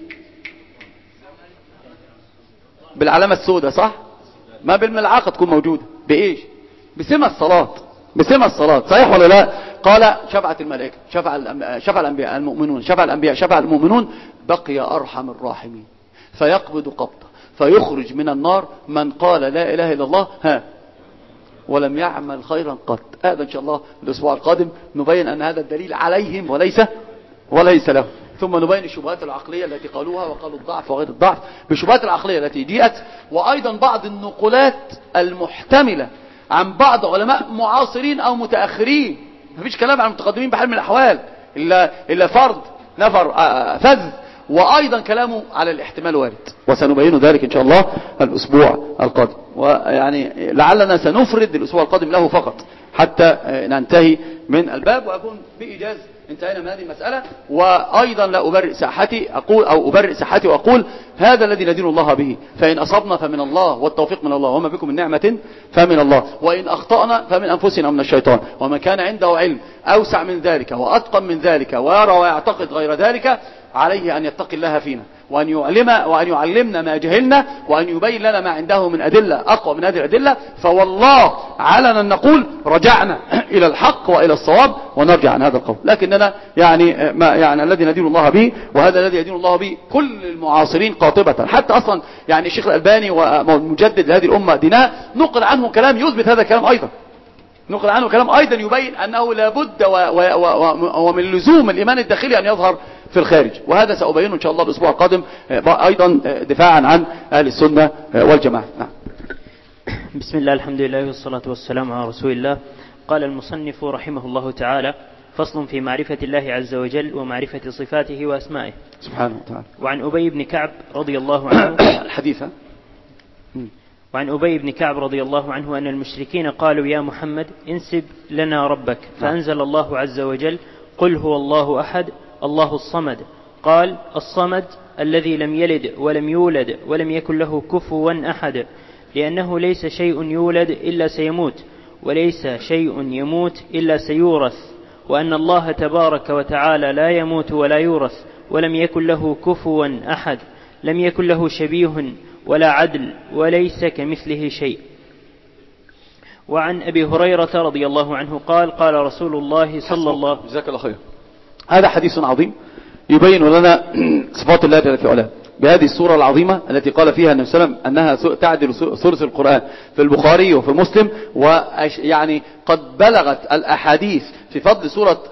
بالعلامة السوداء صح؟ ما بالملعقة تكون موجودة بإيش؟ بسمة الصلاة. صحيح ولا لا؟ قال شفعت الملائكة، شفع الأنبياء المؤمنون، شفع الأنبياء، شفع المؤمنون، بقي أرحم الراحمين فيقبض قبضة فيخرج من النار من قال لا إله إلا الله ولم يعمل خيرا قط. هذا إن شاء الله الأسبوع القادم نبين أن هذا الدليل عليهم وليس لهم. ثم نبين الشبهات العقلية التي قالوها وقالوا الضعف وغير الضعف، بالشبهات العقلية التي جاءت، وأيضا بعض النقولات المحتملة عن بعض علماء معاصرين أو متأخرين. ما فيش كلام عن المتقدمين بحال من الأحوال إلا فرد نفر فذ، وأيضا كلامه على الاحتمال وارد، وسنبين ذلك إن شاء الله الأسبوع القادم. ويعني لعلنا سنفرد الأسبوع القادم له فقط حتى ننتهي من الباب وأكون بإيجاز انتهينا من هذه المسألة. وأيضا لا أبرئ ساحتي وأقول هذا الذي ندين الله به. فإن أصبنا فمن الله والتوفيق من الله، وما بكم من نعمة فمن الله، وإن أخطأنا فمن أنفسنا ومن الشيطان. ومن كان عنده علم أوسع من ذلك وأتقن من ذلك ويرى ويعتقد غير ذلك عليه أن يتقي الله فينا، وأن يعلمنا ما جهلنا، وأن يبين لنا ما عنده من أدلة أقوى من هذه الأدلة. فوالله علنا نقول رجعنا إلى الحق وإلى الصواب ونرجع عن هذا القول. لكننا يعني الذي ندين الله به، وهذا الذي يدين الله به كل المعاصرين قاطبة. حتى أصلا يعني الشيخ الألباني ومجدد لهذه الأمة دينها نقل عنه كلام يثبت هذا الكلام أيضا، نقل عنه كلام أيضا يبين أنه لابد ومن لزوم الإيمان الداخلي أن يظهر في الخارج. وهذا سأبينه إن شاء الله الأسبوع القادم أيضا دفاعا عن أهل السنة والجماعة. نعم. بسم الله، الحمد لله والصلاة والسلام على رسول الله. قال المصنف رحمه الله تعالى: فصل في معرفة الله عز وجل ومعرفة صفاته وأسمائه سبحانه وتعالى. وعن أبي بن كعب رضي الله عنه الحديث. وعن أبي بن كعب رضي الله عنه أن المشركين قالوا: يا محمد انسب لنا ربك، فأنزل الله عز وجل: قل هو الله أحد الله الصمد. قال: الصمد الذي لم يلد ولم يولد ولم يكن له كفوا أحد، لأنه ليس شيء يولد إلا سيموت، وليس شيء يموت إلا سيورث، وأن الله تبارك وتعالى لا يموت ولا يورث، ولم يكن له كفوا أحد، لم يكن له شبيه ولا عدل، وليس كمثله شيء. وعن أبي هريرة رضي الله عنه قال: قال رسول الله صلى الله جزاك الله خير. هذا حديث عظيم يبين لنا صفات الله جل وعلا بهذه السورة العظيمة التي قال فيها النبي صلى الله عليه وسلم أنها تعدل ثلث القرآن في البخاري وفي مسلم. ويعني قد بلغت الأحاديث في فضل سورة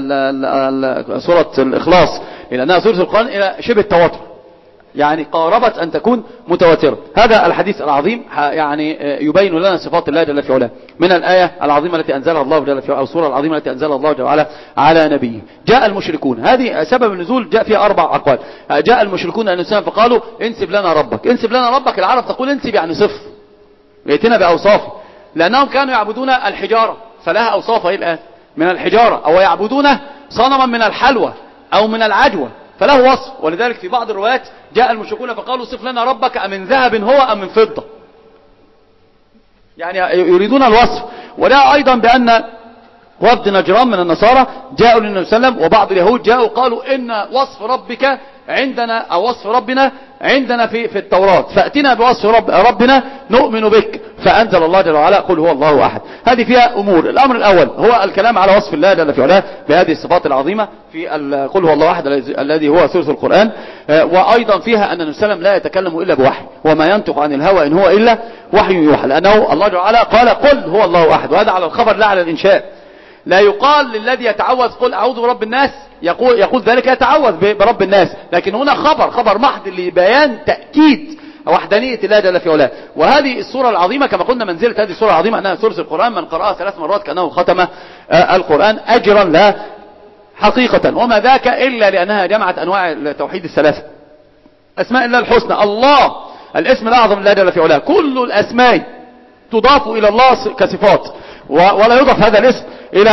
الإخلاص إلى أنها ثلث القرآن إلى شبه التواتر، يعني قاربت أن تكون متواترة. هذا الحديث العظيم يعني يبين لنا صفات الله جل في علاه من الآية العظيمة التي أنزلها الله جل في علاه، أو السورة العظيمة التي أنزلها الله جل وعلا على نبيه. جاء المشركون، هذه سبب النزول جاء فيها 4 أقوال. جاء المشركون أن الإنسان فقالوا: انسب لنا ربك. انسب لنا ربك، العرب تقول انسب يعني صف، يأتينا بأوصافه، لأنهم كانوا يعبدون الحجارة فلها أوصاف الآن من الحجارة، أو يعبدون صنما من الحلوى أو من العجوة فله وصف. ولذلك في بعض الروايات جاء المشركون فقالوا: صف لنا ربك أمن ذهب هو أم من فضة، يعني يريدون الوصف. ولا أيضا بأن وفد نجران من النصارى جاءوا للنبي صلى الله عليه وسلم، وبعض اليهود جاءوا قالوا: إن وصف ربك عندنا، أو وصف ربنا عندنا في التوراة، فأتنا بوصف ربنا نؤمن بك. فأنزل الله جل وعلا: قل هو الله أحد. هذه فيها أمور. الأمر الأول هو الكلام على وصف الله جل في علاه بهذه الصفات العظيمة في قل هو الله أحد الذي هو ثلث القرآن. وأيضا فيها أن النبي صلى الله عليه وسلم لا يتكلم إلا بوحي، وما ينطق عن الهوى إن هو إلا وحي يوحى، لأنه الله جل وعلا قال: قل هو الله أحد، وهذا على الخبر لا على الإنشاء. لا يقال للذي يتعوذ قل أعوذ برب الناس يقول ذلك يتعوذ برب الناس، لكن هنا خبر محض لبيان تأكيد وحدانية الله جل في علاه. وهذه السورة العظيمة كما قلنا منزلة هذه السورة العظيمة أنها ثلث القرآن، من قرأها 3 مرات كأنه ختم القرآن أجرا لا حقيقة. وما ذاك إلا لأنها جمعت أنواع التوحيد الثلاثة. أسماء الله الحسنى، الله الاسم الأعظم لله جل في علاه، كل الأسماء تضاف إلى الله كصفات، ولا يضاف هذا الاسم إلى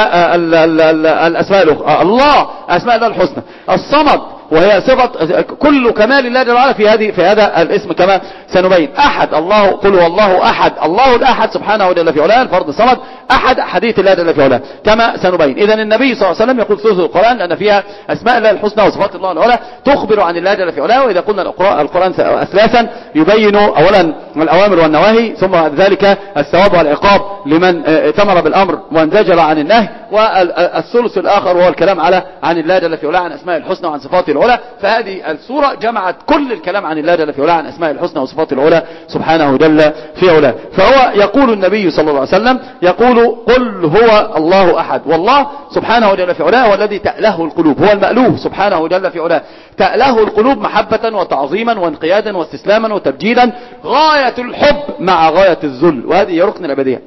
الأسماء الأخرى. الله أسماء الله الحسنى. الصمد وهي صفة كل كمال الله جل وعلا في هذا الاسم كما سنبين. أحد، الله قل هو الله أحد، الله الأحد سبحانه جل في علاه، الفرد الصمد، أحد أحدية الله جل في علاه كما سنبين. إذن النبي صلى الله عليه وسلم يقول ثلث القرآن لأن فيها أسماء الله الحسنى وصفات الله العلى تخبر عن الله جل في علاه. وإذا قلنا القرآن أثلاثا يبين أولا الأوامر والنواهي، ثم ذلك الثواب والعقاب لمن اتمر بالأمر وانزجر عن النهي، والثلث الآخر هو الكلام عن الله جل في علاه، عن أسماء الحسنى وعن صفاته العلى. فهذه السورة جمعت كل الكلام عن الله جل في علاه، عن أسماء الحسنى وصفاته العلى سبحانه جل في علاه. فهو يقول النبي صلى الله عليه وسلم يقول: قل هو الله أحد. والله سبحانه جل في علاه هو الذي تأله القلوب، هو المألوه سبحانه جل في علاه، تأله القلوب محبة وتعظيما وانقيادا واستسلاما وتبجيلا، غاية الحب مع غاية الذل. وهذه ركن العبادية،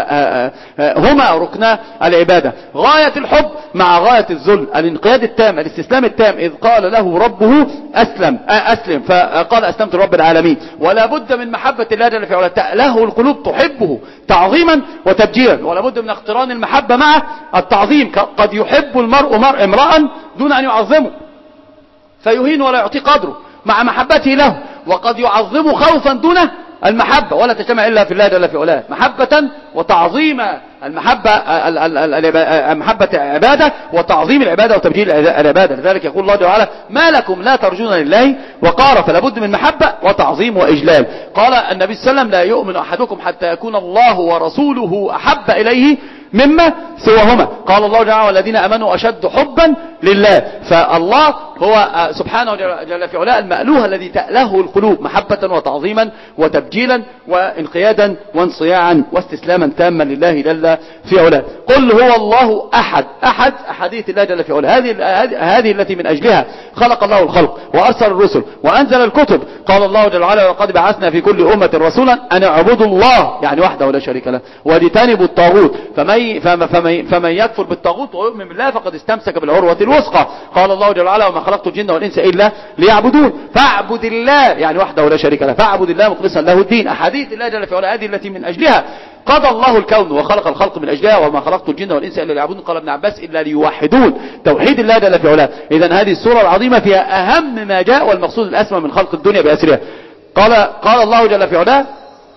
هما ركنا العبادة، غاية الحب مع غاية الذل، الانقياد التام، الاستسلام التام. إذ قال له ربه أسلم فقال أسلمت رب العالمين. ولا بد من محبة الله جل في علاه، تأله القلوب تحبه تعظيما وتبجيلا، ولا بد من اقتران المحبة مع التعظيم. قد يحب المرء امرأ دون أن يعظمه فيهين ولا يعطي قدره، مع محبته له، وقد يعظم خوفا دون المحبة، ولا تجتمع إلا في الله جل في علاه، محبة وتعظيم المحبة، محبة عبادة وتعظيم العبادة وتبجيل العبادة. لذلك يقول الله تعالى ما لكم لا ترجون لله وقارا، فلا بد من محبة وتعظيم وإجلال. قال النبي صلى الله عليه وسلم لا يؤمن أحدكم حتى يكون الله ورسوله أحب إليه مما سواهما. قال الله تعالى والذين أمنوا أشد حبا لله. فالله هو سبحانه جل في علاه المألوه الذي تأله القلوب محبة وتعظيما وتبجيلا وانقيادا وانصياعا واستسلاما تاما لله جل في علاه. قل هو الله أحد. أحد أحدية الله جل في علاه، هذه التي من أجلها خلق الله الخلق وأرسل الرسل وأنزل الكتب. قال الله جل وعلا وقد بعثنا في كل أمة رسولا أن اعبدوا الله، يعني وحده لا شريك له، واجتنبوا الطاغوت. فمن يكفر بالطاغوت ويؤمن بالله فقد استمسك بالعروة الوثقى. قال الله جل وعلا وما خلقت الجن والإنس إلا ليعبدون. فاعبد الله يعني وحده لا شريك له، فاعبد الله مخلصا له الدين. أحاديث الله جل في علاه هذه التي من أجلها قضى الله الكون وخلق الخلق من أجلها، وما خلقت الجن والإنس إلا ليعبدون. قال ابن عباس إلا ليوحدون، توحيد الله جل في علاه. إذن هذه السورة العظيمة فيها أهم ما جاء والمقصود الأسمى من خلق الدنيا بأسرها. قال الله جل في علاه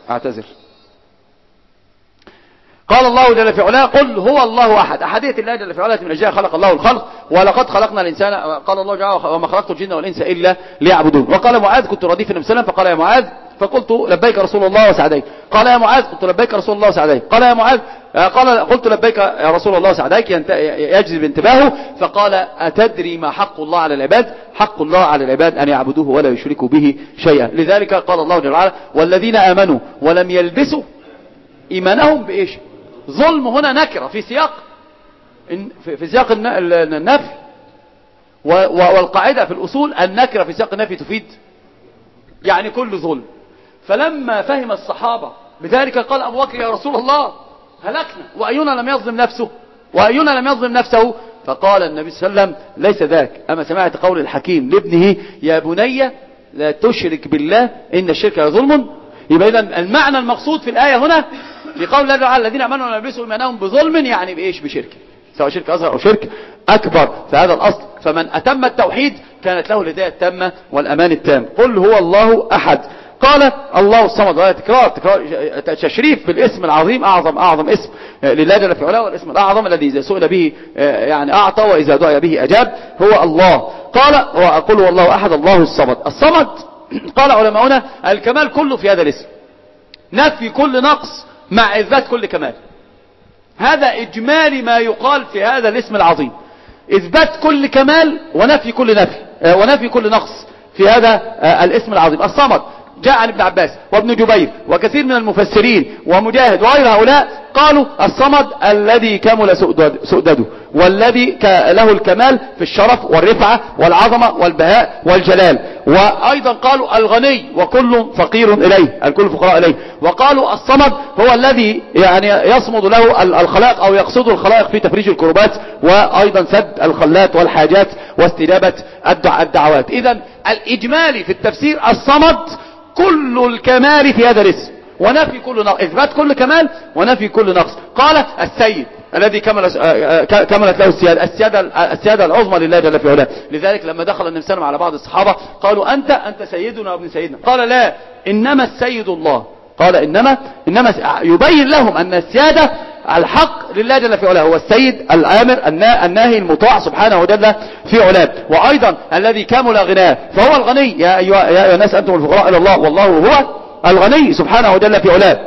قال الله جل في علاه قل هو الله أحد. أحدية الله جل في علاه من أجلها خلق الله الخلق ولقد خلقنا الإنسان. قال الله جل وما خلقت الجن والإنس إلا ليعبدون. وقال معاذ كنت رديف النبي صلى الله عليه وسلم فقال يا معاذ فقلت لبيك رسول الله وسعديك. قال يا معاذ قلت لبيك رسول الله وسعديك. قال يا معاذ قلت لبيك يا رسول الله وسعديك، يجذب انتباهه. فقال أتدري ما حق الله على العباد؟ حق الله على العباد أن يعبدوه ولا يشركوا به شيئا. لذلك قال الله جل وعلا والذين آمنوا ولم يلبسوا إيمانهم بإيش؟ ظلم. هنا نكرة في سياق النفي، والقاعدة في الأصول النكرة في سياق النفي تفيد يعني كل ظلم. فلما فهم الصحابة بذلك قال أبو بكر يا رسول الله هلكنا وأينا لم يظلم نفسه. فقال النبي صلى الله عليه وسلم ليس ذاك، أما سمعت قول الحكيم لابنه يا بني لا تشرك بالله إن الشرك لظلم. يبقى إذن المعنى المقصود في الآية هنا لقول الله تعالى الذين آمنوا ولم يلبسوا إيمانهم بظلم، يعني بإيش؟ بشرك، سواء شرك أصغر أو شرك أكبر. فهذا الأصل. فمن أتم التوحيد كانت له الهداية التامة والأمان التام. قل هو الله أحد. قال الله الصمد. وهذا تكرار تشريف بالاسم العظيم، أعظم اسم لله جل في علاه، والاسم الأعظم الذي إذا سئل به يعني أعطى وإذا دعي به أجاب، هو الله. قال وأقول هو الله أحد الله الصمد. الصمد قال علماؤنا الكمال كله في هذا الاسم، نفي كل نقص مع إثبات كل كمال. هذا إجمالي ما يقال في هذا الاسم العظيم، إثبات كل كمال ونفي كل نقص في هذا الاسم العظيم. الصمد جاء عن ابن عباس وابن جبير وكثير من المفسرين ومجاهد وغير هؤلاء قالوا الصمد الذي كمل سؤدده، والذي له الكمال في الشرف والرفعة والعظمة والبهاء والجلال. وأيضا قالوا الغني وكل فقير إليه، الكل فقراء إليه. وقالوا الصمد هو الذي يعني يصمد له الخلائق أو يقصد الخلائق في تفريج الكربات، وأيضا سد الخلات والحاجات واستجابة الدعوات. إذن الإجمالي في التفسير الصمد كل الكمال في هذا الاسم، ونفي كل نقص، إثبات كل كمال ونفي كل نقص. قال السيد الذي كملت له السيادة العظمى لله جل في علاه. لذلك لما دخل النبي صلى الله عليه وسلم على بعض الصحابة قالوا أنت سيدنا وابن سيدنا. قال لا، إنما السيد الله. قال إنما يبين لهم أن السيادة الحق لله جل في علاه، هو السيد الآمر الناهي المطاع سبحانه وجل في علاه. وأيضا الذي كمل غناه فهو الغني. يا أيها الناس أنتم الفقراء إلى الله والله هو الغني سبحانه وجل في علاه،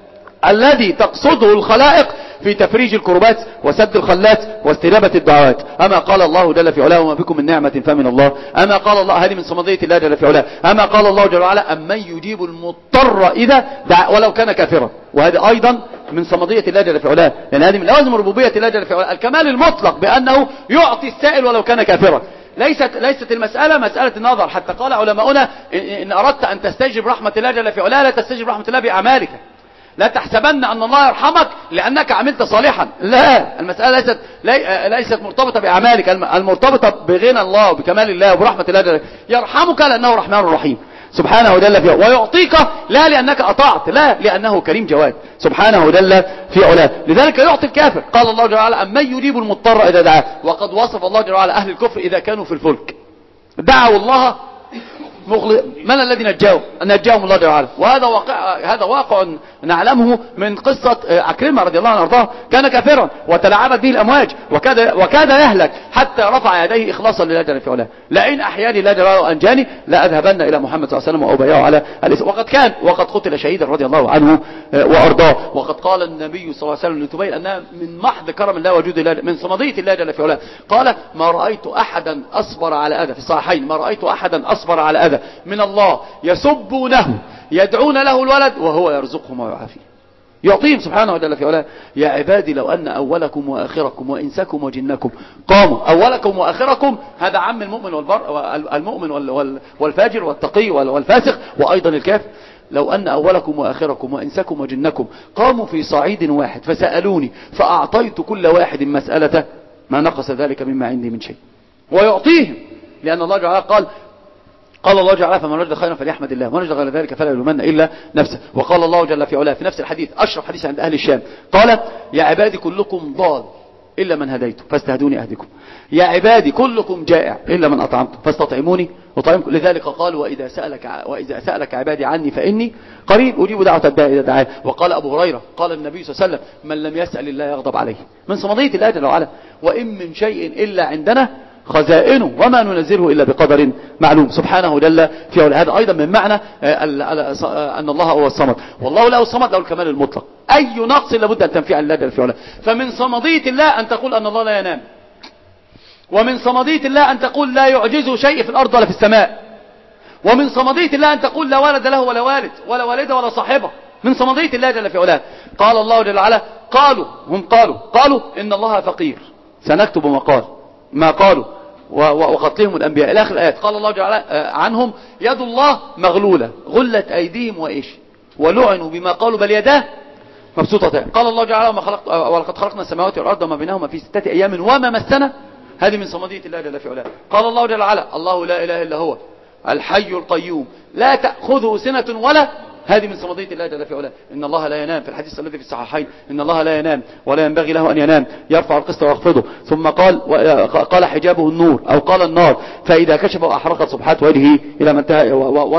الذي تقصده الخلائق في تفريج الكربات وسد الخلات واستجابة الدعوات. أما قال الله جل في علاه وما بكم من نعمة فمن الله. أما قال الله، هذه من صمدية الله جل في علاه. أما قال الله جل وعلا أمن يجيب المضطر إذا دعا ولو كان كافرا. وهذا أيضا من صمدية الله جل في علاه، لأن هذه من لوازم ربوبية الله جل في علاه، الكمال المطلق بأنه يعطي السائل ولو كان كافرا. ليست المسألة مسألة النظر. حتى قال علماؤنا إن أردت أن تستجب رحمة الله جل في علاه لا تستجب رحمة الله بأعمالك. لا تحسبن أن الله يرحمك لأنك عملت صالحا، لا، المسألة ليست مرتبطة بأعمالك، المرتبطة بغنى الله وبكمال الله وبرحمة الله جل. يرحمك لأنه رحمن رحيم سبحانه جل في علاه، ويعطيك لا لأنك أطعت، لا، لأنه كريم جواد سبحانه جل في علاه. لذلك يعطي الكافر. قال الله جل وعلا أمن يجيب المضطر إذا دعاه. وقد وصف الله جل وعلا أهل الكفر إذا كانوا في الفلك دعوا الله من الذي نجاهم الله جل وعلا. وهذا واقع نعلمه من قصة عكرمة رضي الله عنه وارضاه. كان كافرا وتلاعبت به الأمواج وكاد يهلك حتى رفع يديه إخلاصا لله جل وعلا. لئن أحياني الله جل وعلا وأنجاني لا أذهبن إلى محمد صلى الله عليه وسلم وأبايعه على الإسلام. وقد قتل شهيدا رضي الله عنه وأرضاه. وقد قال النبي صلى الله عليه وسلم لتبين أنها من محض كرم الله وجود الله من صمدية الله جل وعلا. قال ما رأيت أحدا أصبر على أذى في الصحيحين ما رأيت أحدا أصبر على أذى من الله يسبونه يدعون له الولد وهو يرزقهم ويعافيه يعطيهم سبحانه وتعالى في علاه. يا عبادي لو أن أولكم وآخركم وإنسكم وجنكم قاموا. أولكم وآخركم هذا عم المؤمن والفاجر والتقي والفاسق وأيضا الكافر. لو أن أولكم وآخركم وإنسكم وجنكم قاموا في صعيد واحد فسألوني فأعطيت كل واحد مسألته ما نقص ذلك مما عندي من شيء ويعطيهم. لأن الله جعل قال الله جل وعلا فمن وجد خيرا فليحمد الله ومن وجد غير ذلك فلا يلومن إلا نفسه. وقال الله جل في علاه في نفس الحديث أشرف حديث عند أهل الشام قال يا عبادي كلكم ضال إلا من هديته فاستهدوني أهدكم. يا عبادي كلكم جائع إلا من أطعمته فاستطعموني أطعمكم. لذلك قال وإذا سألك عبادي عني فإني قريب أجيب دعوة الداعي إذا دعاه. وقال أبو هريرة قال النبي صلى الله عليه وسلم من لم يسأل الله يغضب عليه. من صمدية الله جل وعلا. وإن من شيء إلا عندنا خزائنه وما ننزله إلا بقدر معلوم سبحانه جل في علاه. هذا أيضا من معنى أن الله هو الصمد. والله له الصمد له الكمال المطلق. أي نقص لابد أن تنفي عن الله جل في علاه. فمن صمدية الله أن تقول أن الله لا ينام. ومن صمدية الله أن تقول لا يعجزه شيء في الأرض ولا في السماء. ومن صمدية الله أن تقول لا ولد له ولا والد ولا والده ولا صاحبه. من صمدية الله جل في علاه. قال الله جل وعلا قالوا إن الله فقير سنكتب ما قالوا وقتلهم الأنبياء إلى آخر الآيات. قال الله جل عنهم يد الله مغلولة غلت أيديهم وإيش ولعنوا بما قالوا بل يداه مبسوطتان. قال الله جل ولقد خلقنا السماوات والأرض وما بينهما في 6 أيام وما مسنا. هذه من صمدية الله جل في علاه. قال الله جل وعلا الله لا إله إلا هو الحي القيوم لا تأخذه سنة ولا. هذه من صمدية الله جل في علاه. إن الله لا ينام في الحديث الذي في الصحيحين إن الله لا ينام ولا ينبغي له أن ينام يرفع القسط ويخفضه. ثم قال حجابه النور أو قال النار فإذا كشف وأحرقت صبحات وجهه إلى ما انتهى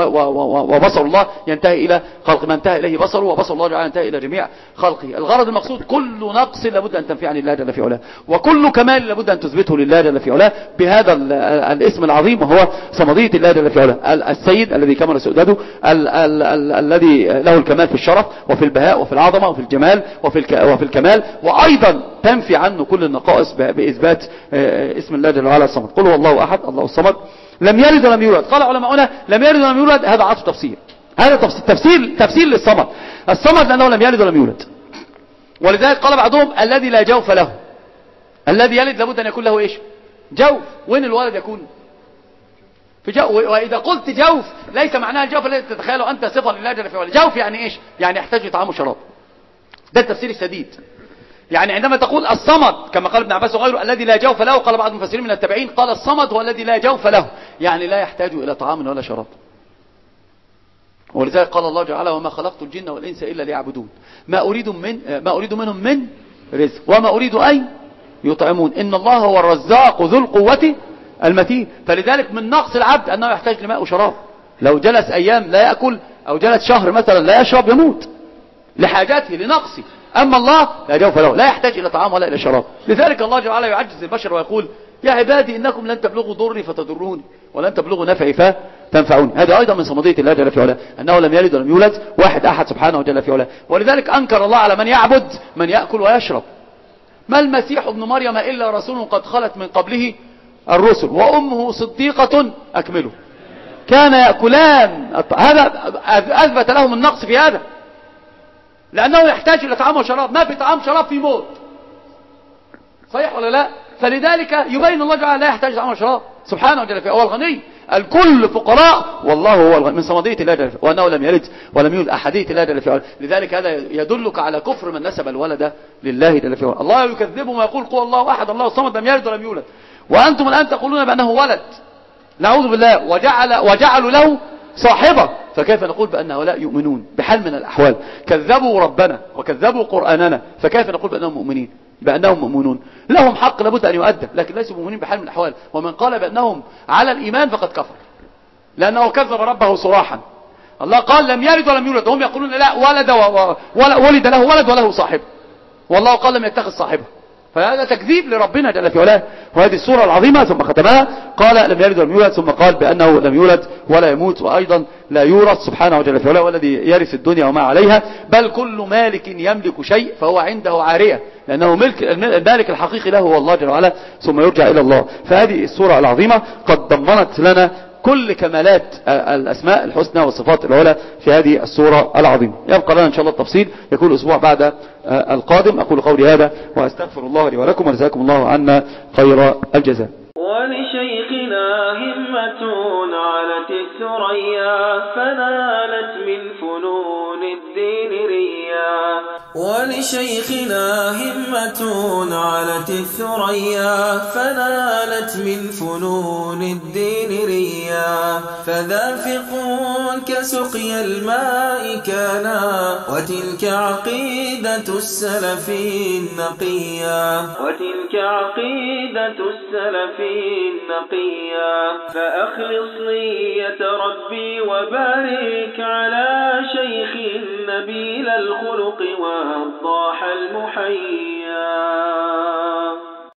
وبصر الله ينتهي إلى خلق ما انتهى إليه بصره وبصر الله جل ينتهي إلى جميع خلقه. الغرض المقصود كل نقص لابد أن تنفي عن الله جل في علاه وكل كمال لابد أن تثبته لله جل في علاه بهذا الاسم العظيم وهو صمدية الله جل في علاه. السيد الذي كمل سؤدده الذي له الكمال في الشرف وفي البهاء وفي العظمة وفي الجمال وفي الكمال. وأيضا تنفي عنه كل النقائص بإثبات اسم الله جل وعلا الصمد. قل هو الله أحد الله الصمد لم يلد ولم يولد. قال علماؤنا لم يلد ولم يولد هذا عطف تفسير. هذا تفسير للصمد. الصمد لأنه لم يلد ولم يولد. ولذلك قال بعضهم الذي لا جوف له. الذي يلد لابد أن يكون له إيش جوف. وين الولد يكون في جوف. وإذا قلت جوف ليس معناها الجوف الذي تتخيله أنت صفة لله جل وعلا. جوف يعني إيش يعني يحتاج لطعام وشراب. ده التفسير السديد. يعني عندما تقول الصمد كما قال ابن عباس وغيره الذي لا جوف له قال بعض المفسرين من التابعين قال الصمد هو الذي لا جوف له يعني لا يحتاج إلى طعام ولا شراب. ولذلك قال الله تعالى وما خلقت الجن والإنس إلا ليعبدون ما أريد منهم من رزق وما أريد أن يطعمون إن الله هو الرزاق ذو القوة المتين. فلذلك من نقص العبد أنه يحتاج لماء وشراب. لو جلس أيام لا يأكل أو جلس شهر مثلا لا يشرب يموت لحاجاته لنقصه. أما الله لا جوف له لا يحتاج إلى طعام ولا إلى شراب. لذلك الله جل وعلا يعجز البشر ويقول يا عبادي إنكم لن تبلغوا ضري فتضروني ولن تبلغوا نفعي فتنفعوني. هذا أيضا من صمدية الله جل في علاه أنه لم يلد ولم يولد واحد أحد سبحانه جل في علاه. ولذلك أنكر الله على من يعبد من يأكل ويشرب. ما المسيح ابن مريم إلا رسول قد خلت من قبله الرسل وأمه صديقة أكمله كان يأكلان. هذا أثبت لهم النقص في هذا لأنه يحتاج إلى طعام وشراب. ما في طعام شراب في موت صحيح ولا لا. فلذلك يبين الله جل لا يحتاج طعام وشراب سبحانه جل هو الغني الكل فقراء والله هو الغني. من صمدية الله جل وأنه لم يلد ولم يولد أحدية الله جل. لذلك هذا يدلك على كفر من نسب الولد لله جل. الله يكذبه ويقول قل الله أحد الله الصمد لم يلد ولم يولد وأنتم الآن تقولون بأنه ولد نعوذ بالله وجعلوا له صاحبة. فكيف نقول بأن هؤلاء يؤمنون بحال من الأحوال كذبوا ربنا وكذبوا قرآننا فكيف نقول بأنهم مؤمنون لهم حق لابد أن يؤدى لكن ليسوا مؤمنين بحال من الأحوال. ومن قال بأنهم على الإيمان فقد كفر لأنه كذب ربه صراحا. الله قال لم يلد ولم يولد، وهم يقولون لا ولد له ولد وله صاحب، والله قال لم يتخذ صاحبه. فهذا تكذيب لربنا جل في علاه. وهذه السورة العظيمة ثم ختمها قال لم يلد ولم يولد، ثم قال بأنه لم يولد ولا يموت، وأيضا لا يورث سبحانه جل في علاه، والذي يرث الدنيا وما عليها، بل كل مالك يملك شيء فهو عنده عارية، لأنه المالك الحقيقي له هو الله جل وعلا، ثم يرجع إلى الله. فهذه السورة العظيمة قد ضمنت لنا كل كمالات الأسماء الحسنى والصفات العلى في هذه السورة العظيمة. يبقى لنا إن شاء الله التفصيل يكون الأسبوع بعد القادم. أقول قولي هذا وأستغفر الله لي ولكم، وجزاكم الله عنا خير الجزاء. ولشيخنا همة علت الثريا فنالت من فنون الدين ريا. ولشيخنا همة علت الثريا فنالت من فنون الدين ريا. فذا فقه كسقي الماء كانا، وتلك عقيدة السلف النقيا. وتلك عقيدة السلف النقيا. فأخلص نية ربي وبارك على شيخ نبيل الخلق والضاح المحيا.